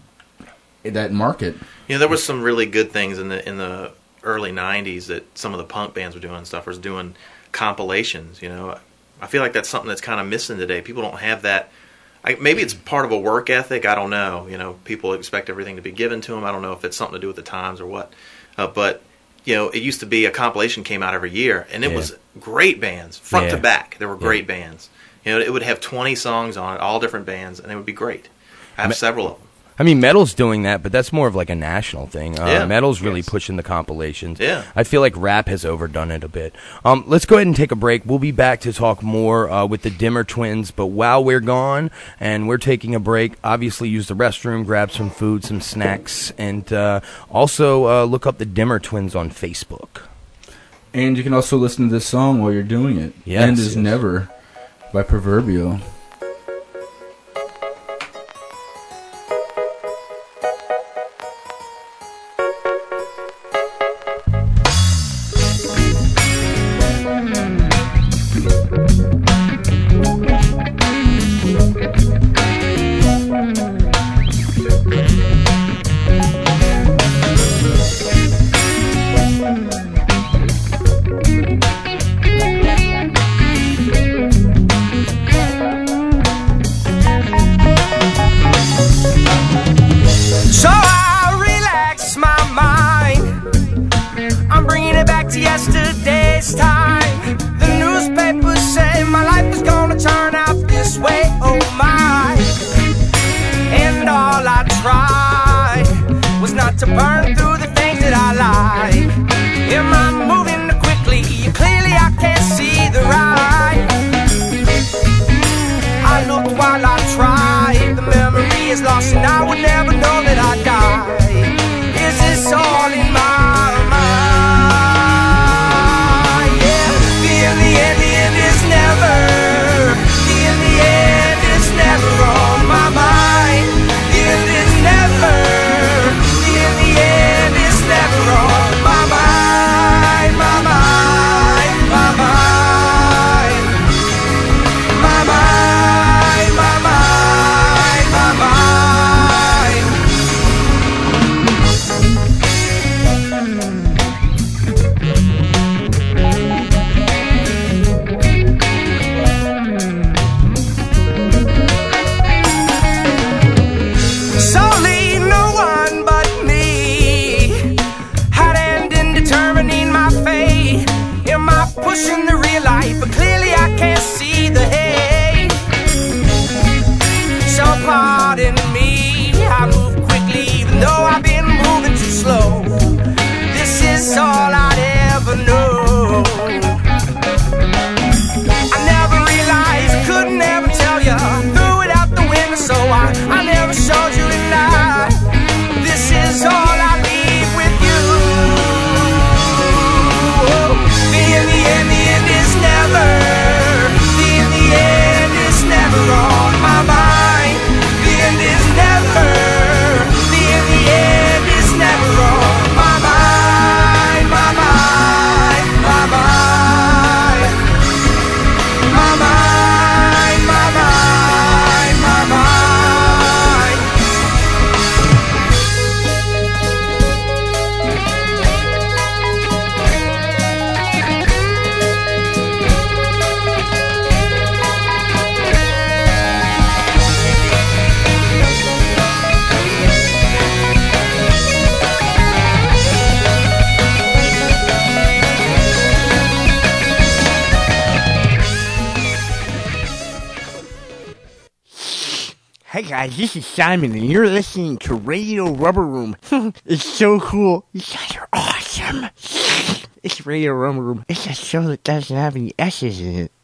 that market. You know, there was some really good things in the in the early nineties that some of the punk bands were doing and stuff. Was doing compilations. You know, I feel like that's something that's kind of missing today. People don't have that. I, maybe it's part of a work ethic. I don't know. You know, people expect everything to be given to them. I don't know if it's something to do with the times or what. Uh, but you know, it used to be a compilation came out every year, and it Yeah. was great bands, front Yeah. to back. There were Yeah. great bands. You know, it would have twenty songs on it, all different bands, and it would be great. I have Me- several of them. I mean, metal's doing that, but that's more of like a national thing. Uh, Yeah. Metal's really Yes. pushing the compilations. Yeah. I feel like rap has overdone it a bit. Um, let's go ahead and take a break. We'll be back to talk more uh, with the Dimmer Twins, but while we're gone and we're taking a break, obviously use the restroom, grab some food, some snacks, and uh, also uh, look up the Dimmer Twins on Facebook. And you can also listen to this song while you're doing it. Yes, End is yes. Never by Proverbial. Thank you. to burn through the things that I like. Am I moving too quickly? Clearly I can't see the right. I looked while I tried. The memory is lost and I would never know that I died. Is this all in my mind? Yeah, the end, the end, the end is never. The end, the end is never on my mind. The end is never. The end, the end is never on my mind. My mind, my mind, my mind, my mind, my mind. Solely no one but me had hand in determining my fate. Am I pushing the real life? But clearly I can't see the hate. So pardon me, I move quickly even though I've been moving too slow. This is all I'd ever know. I never realized, couldn't ever tell you. Threw it out the window, so I, I never showed you tonight. This is all I leave with you. The end, the end, the end is never. The end, the end is never on my mind. The end is never. The end, the end is never on my mind. My mind, my mind. My mind, my mind, my mind. Hey guys, this is Simon, and you're listening to Radio Rubber Room. It's so cool. You guys are awesome. It's Radio Rubber Room. It's a show that doesn't have any S's in it.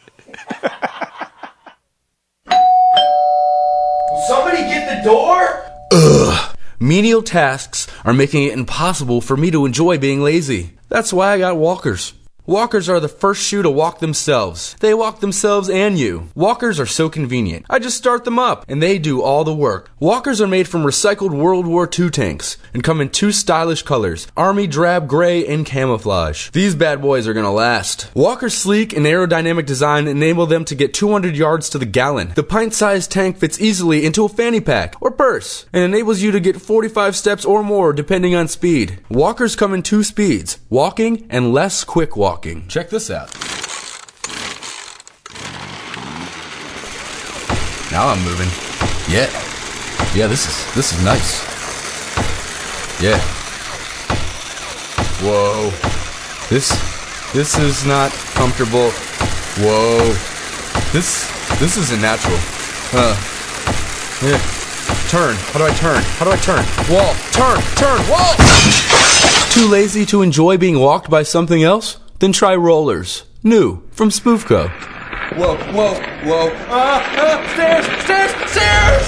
Will somebody get the door? Ugh. Menial tasks are making it impossible for me to enjoy being lazy. That's why I got walkers. Walkers are the first shoe to walk themselves. They walk themselves and you. Walkers are so convenient. I just start them up, and they do all the work. Walkers are made from recycled World War Two tanks, and come in two stylish colors, Army Drab Gray and Camouflage. These bad boys are gonna last. Walker's sleek and aerodynamic design enable them to get two hundred yards to the gallon. The pint-sized tank fits easily into a fanny pack or purse, and enables you to get forty-five steps or more depending on speed. Walkers come in two speeds, walking and less quick walking. Check this out. Now I'm moving. Yeah. Yeah, this is this is nice. Yeah. Whoa. This this is not comfortable. Whoa. This this isn't natural. Uh. Yeah. Turn. How do I turn? How do I turn? Wall. Turn. Turn. Wall. Too lazy to enjoy being walked by something else? Then try rollers. New from Spoofco. Whoa, whoa, whoa. Ah, ah, stairs, stairs, stairs!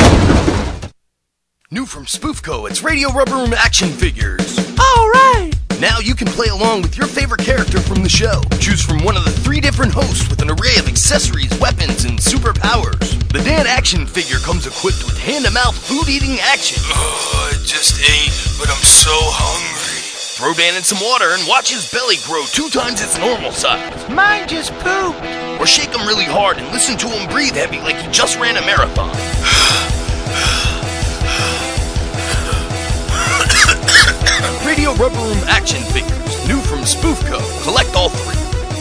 New from Spoofco, it's Radio Rubber Room action figures. Alright! Now you can play along with your favorite character from the show. Choose from one of the three different hosts with an array of accessories, weapons, and superpowers. The Dan action figure comes equipped with hand-to-mouth food-eating action. Oh, I just ate, but I'm so hungry. Throw Dan in some water and watch his belly grow two times its normal size. Mine just pooped. Or shake him really hard and listen to him breathe heavy like he just ran a marathon. Radio Rubber Room action figures, new from Spoofco. Collect all three.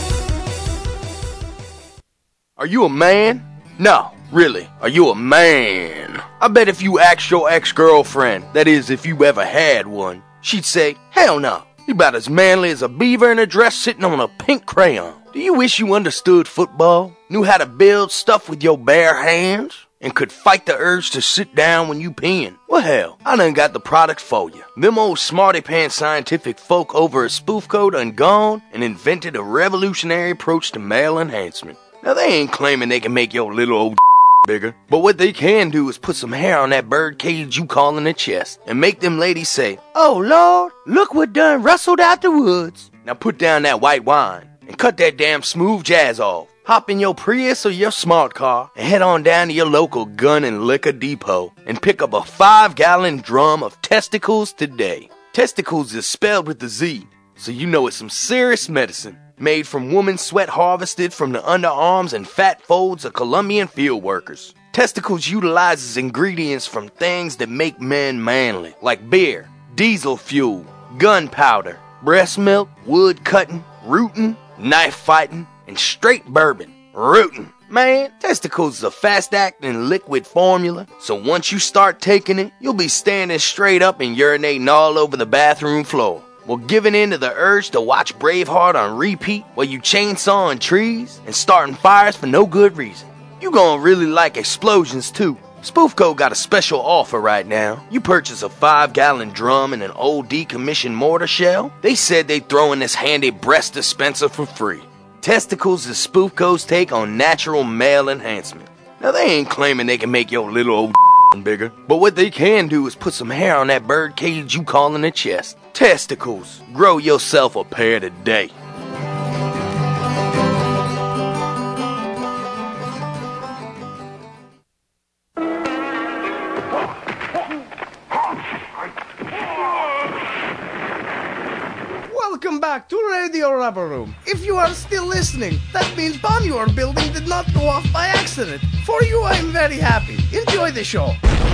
Are you a man? No, really, are you a man? I bet if you asked your ex-girlfriend, that is, if you ever had one, she'd say, hell no, you're about as manly as a beaver in a dress sitting on a pink crayon. Do you wish you understood football? Knew how to build stuff with your bare hands? and could fight the urge to sit down when you peeing. Well, hell, I done got the product for you. Them old smarty pants scientific folk over at Spoofco done gone and invented a revolutionary approach to male enhancement. Now, they ain't claiming they can make your little old bigger, but what they can do is put some hair on that bird cage you callin' a chest and make them ladies say, "Oh, Lord, look what done rustled out the woods." Now put down that white wine and cut that damn smooth jazz off. Hop in your Prius or your smart car and head on down to your local gun and liquor depot and pick up a five-gallon drum of testicles today. Testicles is spelled with a Z, so you know it's some serious medicine. Made from woman sweat harvested from the underarms and fat folds of Colombian field workers. Testicles utilizes ingredients from things that make men manly, like beer, diesel fuel, gunpowder, breast milk, wood cutting, rooting, knife fighting, and straight bourbon. Rootin'. Man, testicles is a fast-acting liquid formula, so once you start taking it, you'll be standing straight up and urinating all over the bathroom floor. Well, giving in to the urge to watch Braveheart on repeat while you chainsawing trees and starting fires for no good reason. You gonna really like explosions too. Spoofco got a special offer right now. You purchase a five-gallon drum and an old decommissioned mortar shell, they said they'd throw in this handy breast dispenser for free. Testicles is Spoofco's take on natural male enhancement. Now, they ain't claiming they can make your little old bigger, but what they can do is put some hair on that bird cage you callin' a chest. Testicles. Grow yourself a pair today. Welcome back to Radio Rubber Room. If you are still listening, that means bomb your building did not go off by accident. For you, I am very happy. Enjoy the show.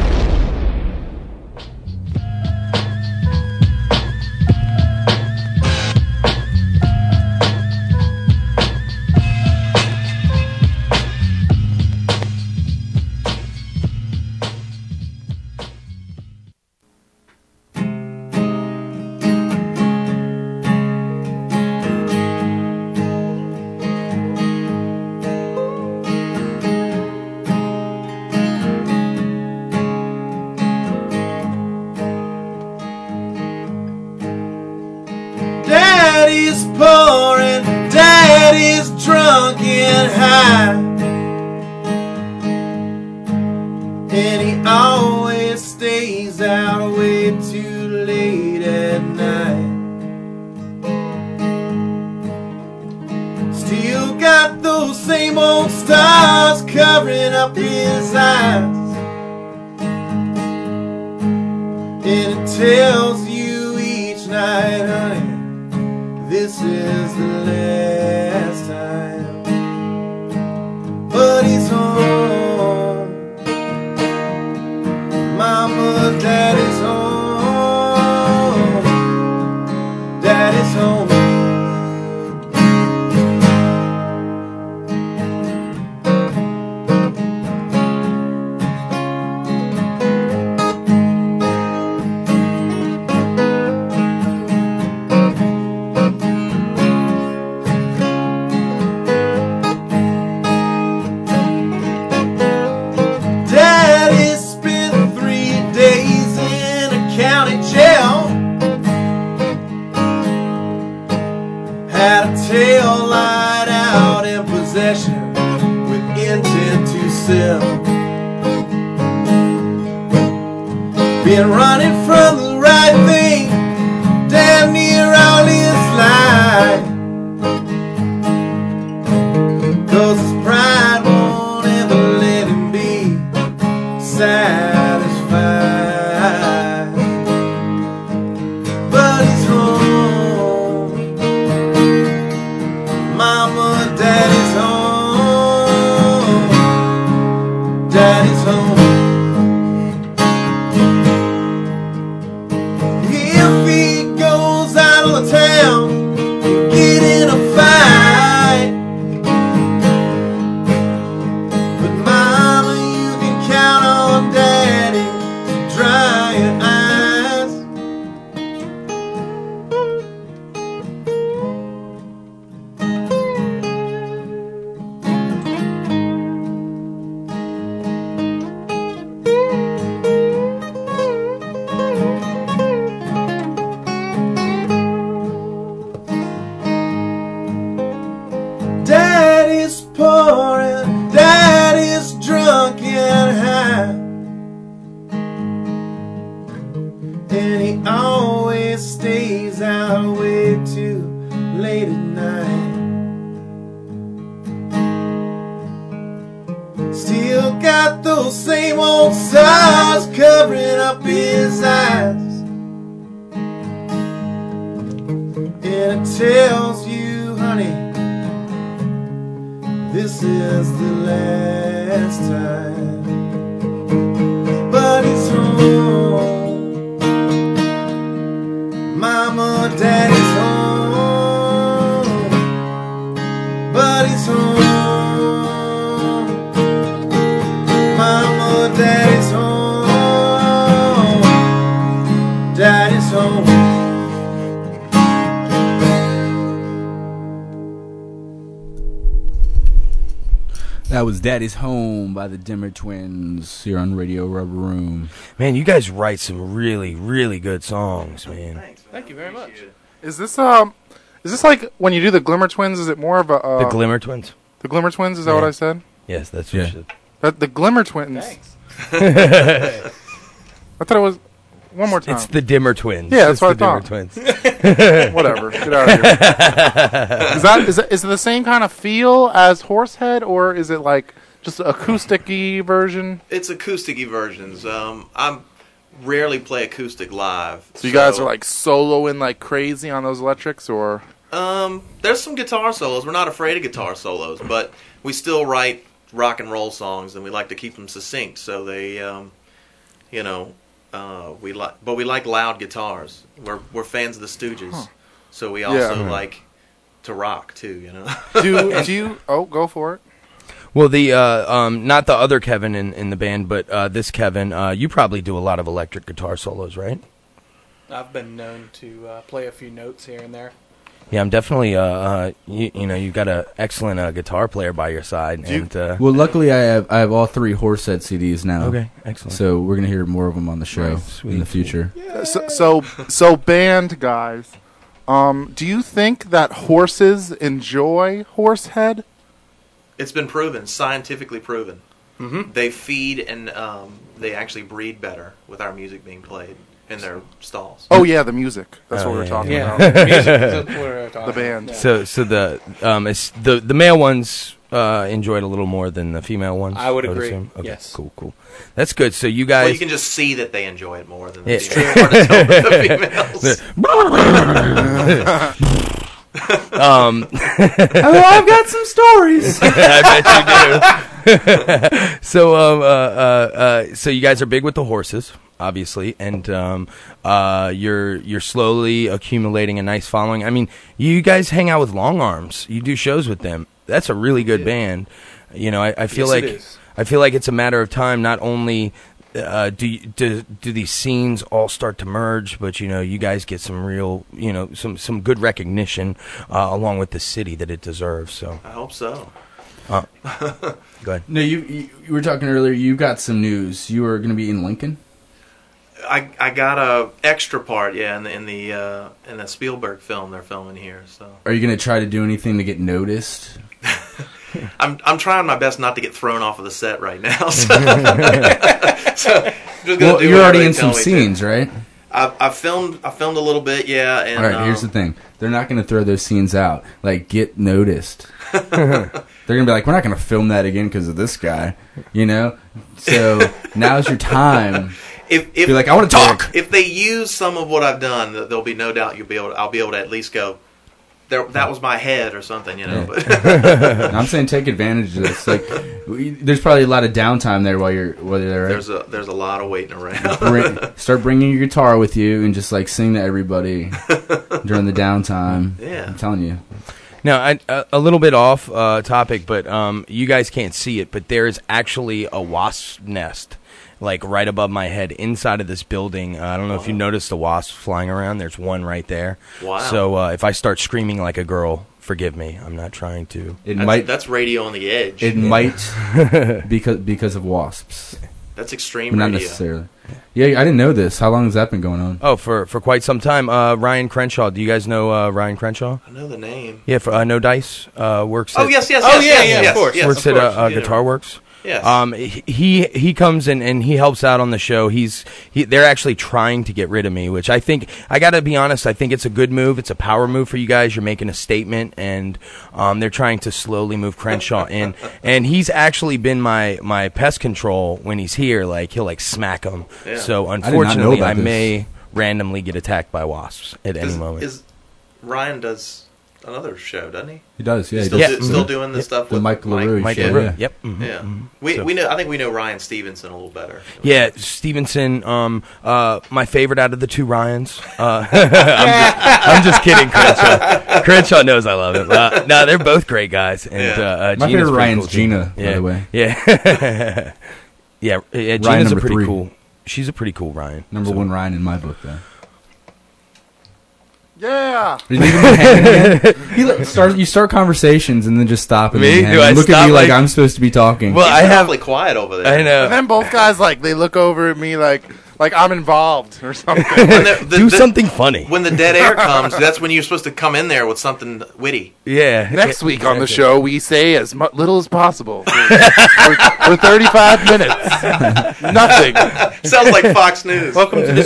Daddy's poor and Daddy's drunk and high, and he always stays out way too late at night. Still got those same old stars covering up his eyes, and it tells you each night, honey, this is the last time. But he's home. Mama, Daddy's home. Daddy's home. Had a tail light out in possession with intent to sell. Been running from the right thing damn near all his life, 'cause his pride won't ever let him be satisfied. But he's home. Mama, Daddy's home. Daddy's home. If he goes out of the town, get in a fight, but Mama, you can count on Dad. wide awake too late at night. Still got those same old stars covering up his eyes, and it tells you, honey, this is the last time. But he's home, Mama, Daddy's home. But he's home, Mama, Daddy's home. Daddy's home. That was Daddy's Home by the Dimmer Twins here on Radio Rubber Room. Man, you guys write some really, really good songs, man. Thanks. Thank you very much. Is this um, is this like when you do the Glimmer Twins? Is it more of a uh, The Glimmer Twins. The Glimmer Twins? Is that Yeah. what I said? Yes, that's what Yeah. you said. That the Glimmer Twins. Thanks. I thought it was one more time. It's the Dimmer Twins. Yeah, It's that's what the I Dimmer thought. Twins. Whatever. Get out of here. Is that is it, is it the same kind of feel as Horsehead, or is it like just an acoustic-y version? It's acoustic-y versions. Um, I rarely play acoustic live. So you guys are like soloing like crazy on those electrics, or? Um, there's some guitar solos. We're not afraid of guitar solos, but we still write rock and roll songs, and we like to keep them succinct. So they, um, you know, uh, we like, but we like loud guitars. We're we're fans of the Stooges, Huh. so we also Yeah. like to rock too. You know. Do do you? Oh, go for it. Well, the uh, um, not the other Kevin in, in the band, but uh, this Kevin, uh, you probably do a lot of electric guitar solos, right? I've been known to uh, play a few notes here and there. Yeah, I'm definitely. Uh, uh, you, you know, you've got an excellent uh, guitar player by your side, and uh, Well, luckily I have I have all three Horsehead C Ds now. Okay, excellent. So we're gonna hear more of them on the show Right, in the future. So, so so band guys, um, do you think that horses enjoy Horsehead? It's been proven, scientifically proven. Mm-hmm. They feed and um, they actually breed better with our music being played in their stalls. Oh yeah, the music. That's Oh, what we're yeah, talking yeah. about. Music is what we're talking The band. about. so so the um, it's the the male ones uh, enjoyed a little more than the female ones. I would agree, assume? Okay, yes. cool, cool. That's good. So you Well, guys, you can just see that they enjoy it more than the Yeah. females. Hard to tell with the females. um, Oh, I've got some stories. I bet you do. so, um, uh, uh, uh, so you guys are big with the horses, obviously, and um, uh, you're you're slowly accumulating a nice following. I mean, you guys hang out with Long Arms. You do shows with them. That's a really good band. You know, I, I feel Yes, it like is. I feel like it's a matter of time. Not only uh, do, you, do do these scenes all start to merge, but you know, you guys get some real, you know, some some good recognition uh, along with the city that it deserves. So I hope so. Uh, go ahead. No, you, you you were talking earlier. You got some news. You were going to be in Lincoln. I I got a extra part, yeah, in the in the uh, in the Spielberg film they're filming here. So Are you going to try to do anything to get noticed? I'm I'm trying my best not to get thrown off of the set right now. So, so just gonna Well, do you're whatever already they in tell some me to. scenes, right? I I filmed I filmed a little bit, yeah. And, All right. Here's the um, thing: they're not going to throw those scenes out. Like, get noticed. They're going to be like, we're not going to film that again because of this guy, you know. So now's your time. If, if Be like, I want to talk. If they use some of what I've done, th- there'll be no doubt you'll be able. To, I'll be able to at least go. There, that was my head or something, you know. Yeah. But I'm saying take advantage of this. Like, we, there's probably a lot of downtime there while you're while you're there. Right? there's a there's a lot of waiting around. Bring, start bringing your guitar with you and just like sing to everybody during the downtime. Yeah. I'm telling you. Now, I, a, a little bit off uh, topic, but um, you guys can't see it, but there's actually a wasp nest, like right above my head, inside of this building. Uh, I don't know if you noticed the wasps flying around. There's one right there. Wow. So uh, if I start screaming like a girl, forgive me. I'm not trying to. It that's, might. that's radio on the edge. It might because because of wasps. That's extreme But not radio. necessarily. Yeah, I didn't know this. How long has that been going on? Oh, for, for quite some time. Uh, Ryan Crenshaw. Do you guys know uh, Ryan Crenshaw? I know the name. Yeah, for uh, No Dice uh, works. Oh at, yes, yes, Oh, yes, yeah, yes, yeah, yes, of course. yes, works of at course. uh, uh, Yeah. Guitar Works. Yes. Um, he he comes in and he helps out on the show. He's he, they're actually trying to get rid of me, which I think I got to be honest. I think it's a good move. It's a power move for you guys. You're making a statement, and um, they're trying to slowly move Crenshaw in. And he's actually been my my pest control when he's here. Like he'll like smack them. Yeah. So I did not know unfortunately, about I, this. may randomly get attacked by wasps at any Is- moment. Is Ryan does another show, doesn't he? He does, yeah, He's he still, does. do- still Mhm. doing this Yep. stuff The with Mike LaRue Mike show, LaRue, yeah. yep. Mhm. Yeah. Mhm. We So- we know. I think we know Ryan Stevenson a little better. Yeah, Stevenson, um, uh, my favorite out of the two Ryans. Uh, I'm, just, I'm just kidding, Crenshaw. Crenshaw knows I love him. Uh, no, they're both great guys. And Yeah. uh, uh, My Gina's favorite pretty Ryan's cool, too. Gina, by yeah. the way. Yeah, yeah. yeah Ryan Gina's a number pretty three. cool. She's a pretty cool Ryan. Number So- one Ryan in my book, though. Yeah. You leave him hanging again? He like, start, you start conversations and then just stop and Me? then Do hang. I look stop at me like, like- I'm supposed to be talking. Well, I have awfully quiet over there. I know. And then both guys like they look over at me like like I'm involved or something. When the- the- Do the- something funny. When the dead air comes, that's when you're supposed to come in there with something witty. Yeah. Next Yeah, week on the exactly. show, we say as mu- little as possible for, for, for thirty-five minutes. Nothing. Sounds like Fox News. Welcome to the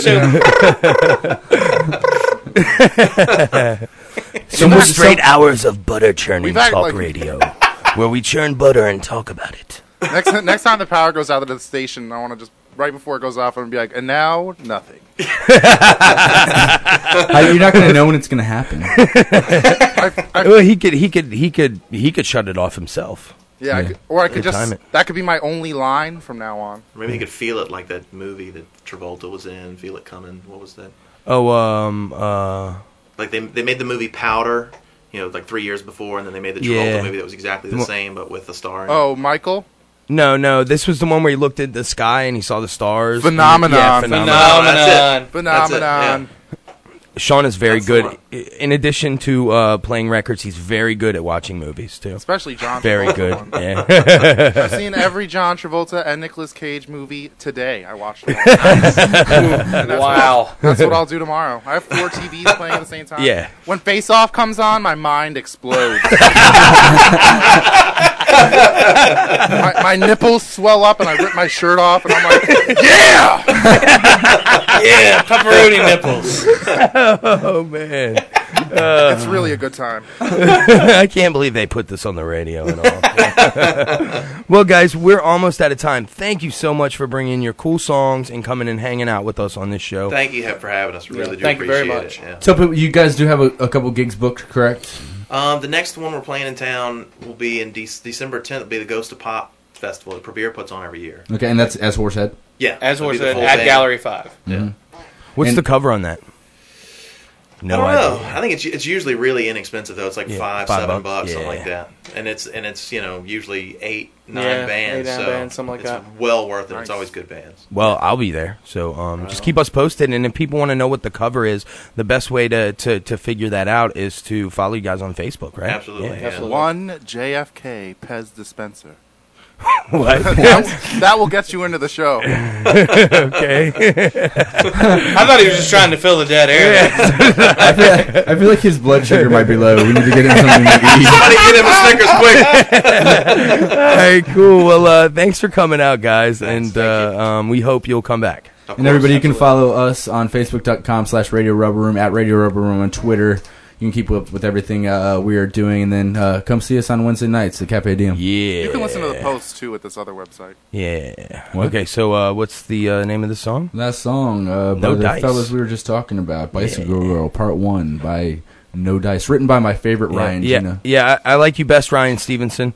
show. Some We've straight act- hours of butter churning We've act talk like- radio, where we churn butter and talk about it. Next next time the power goes out of the station, I want to just right before it goes off, I'm gonna be like, and now nothing. How- you're not going to know when it's going to happen. well, he could, he could, he could, he could shut it off himself. Yeah, I could, or I could Good just time it. that could be my only line from now on. Maybe you could feel it like that movie that Travolta was in. Feel it coming. What was that? Oh, um, uh, Like they they made the movie Powder, you know, like three years before, and then they made the Travolta Yeah. movie that was exactly the Well- same, but with a star. In it. Oh, Michael. no, no, this was the one where he looked at the sky and he saw the stars. Phenomenon. Yeah, phenomenon. That's it. Phenomenon. That's it, yeah. Phenomenon. Sean is very That's the good. one. I- In addition to uh, playing records, he's very good at watching movies too. Especially John Very Travolta good. one. Yeah. I've seen every John Travolta and Nicolas Cage movie today. I watched them all. And that's Wow. What, that's what I'll do tomorrow. I have four T Vs playing at the same time. Yeah. When Face Off comes on, my mind explodes. my, my nipples swell up and I rip my shirt off and I'm like, yeah! Yeah, pepperoni nipples. oh man, uh, It's really a good time. I can't believe they put this on the radio and all. Well, guys, we're almost out of time. Thank you so much for bringing your cool songs and coming and hanging out with us on this show. Thank you for having us. We really do thank you appreciate very much. it. Yeah. So, but you guys do have a, a couple gigs booked, correct? Um, the next one we're playing in town will be in De- December tenth. It'll be the Ghost of Pop Festival that Premier puts on every year. Okay, and that's as Horsehead? Yeah, As it'll be was the said, full at band. Gallery Five. Yeah. What's And- the cover on that? No I don't idea. know. I think it's it's usually really inexpensive though. It's like Yeah, five, five seven bucks. bucks, something Yeah. like that. And it's and it's you know usually eight, nine Yeah, bands. eight, nine so bands, something like it's that. well worth it. Nice. It's always good bands. Well, I'll be there. So um, just keep us posted. And if people want to know what the cover is, the best way to, to, to figure that out is to follow you guys on Facebook, right? Absolutely, Yeah. yeah. Absolutely. One J F K Pez dispenser. What? that, that will get you into the show. okay. I thought he was just trying to fill the dead air. I, feel, I feel like his blood sugar might be low. We need to get him something to eat. Somebody get him a Snickers quick. All right, cool. Well, uh, thanks for coming out, guys. and uh, um, we hope you'll come back. Of And course, everybody, you can absolutely. follow us on Facebook.com slash Radio Rubber Room, at Radio Rubber Room on Twitter. You can keep up with everything uh, we are doing, and then uh, come see us on Wednesday nights at Cafe Diem. Yeah. You can listen to the post too at this other website. Yeah. What? Okay, so uh, what's the uh, name of the song? That song uh, by No the Dice. fellas we were just talking about, Bicycle Yeah. Girl, Part one by No Dice, written by my favorite Ryan yeah, Gina. yeah. I, I like you best, Ryan Stevenson.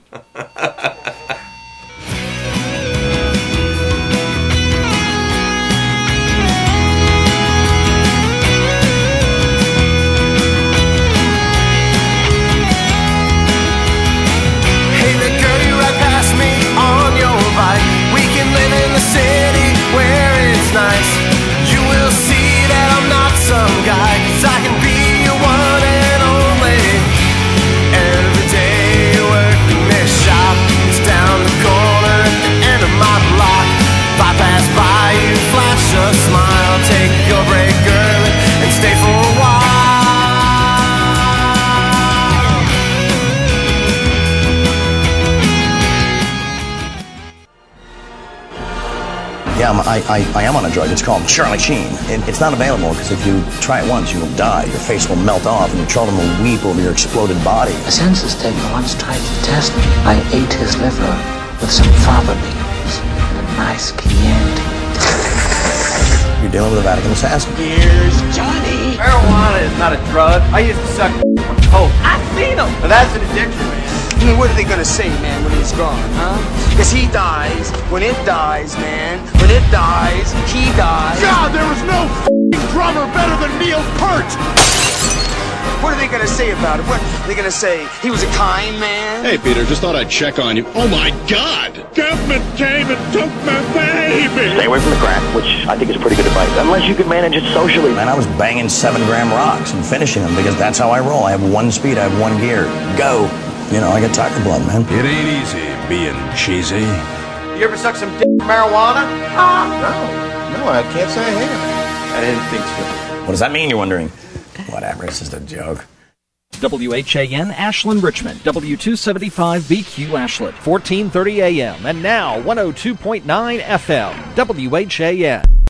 Hey there, girl, you ride past me on your bike. We can live in the city where it's nice. You will see that I'm not some guy, 'cause I can be your one and only. Every day working this shop is down the corner at the end of my block. If I pass by you, flash a smile, take your break early and stay for a while. I, I, I am on a drug. It's called Charlie Sheen. It, it's not available because if you try it once, you will die. Your face will melt off and your children will weep over your exploded body. A census taker once tried to test me. I ate his liver with some fava beans and a nice Chianti. You're dealing with a Vatican assassin. Here's Johnny. Marijuana is not a drug. I used to suck on coke. I've seen them. But that's an addiction, man. I mean, what are they gonna say, man, when he's gone, huh? Because he dies, when it dies, man. When it dies, he dies. God, there was no f***ing drummer better than Neil Peart! What are they gonna say about it? What are they gonna say? He was a kind man? Hey, Peter, just thought I'd check on you. Oh, my God! Government came and took my baby! Stay away from the crack, which I think is pretty good advice. Unless you can manage it socially. Man, I was banging seven gram rocks and finishing them because that's how I roll. I have one speed, I have one gear. Go! You know, I got tiger blood, man. It ain't easy being cheesy. You ever suck some dick marijuana? Ah, no. No, I can't say I have. I didn't think so. What does that mean, you're wondering? Whatever, it's just a joke. W H A N Ashland Richmond, W two seventy-five B Q Ashland, fourteen thirty A M, and now one oh two point nine F M, W H A N.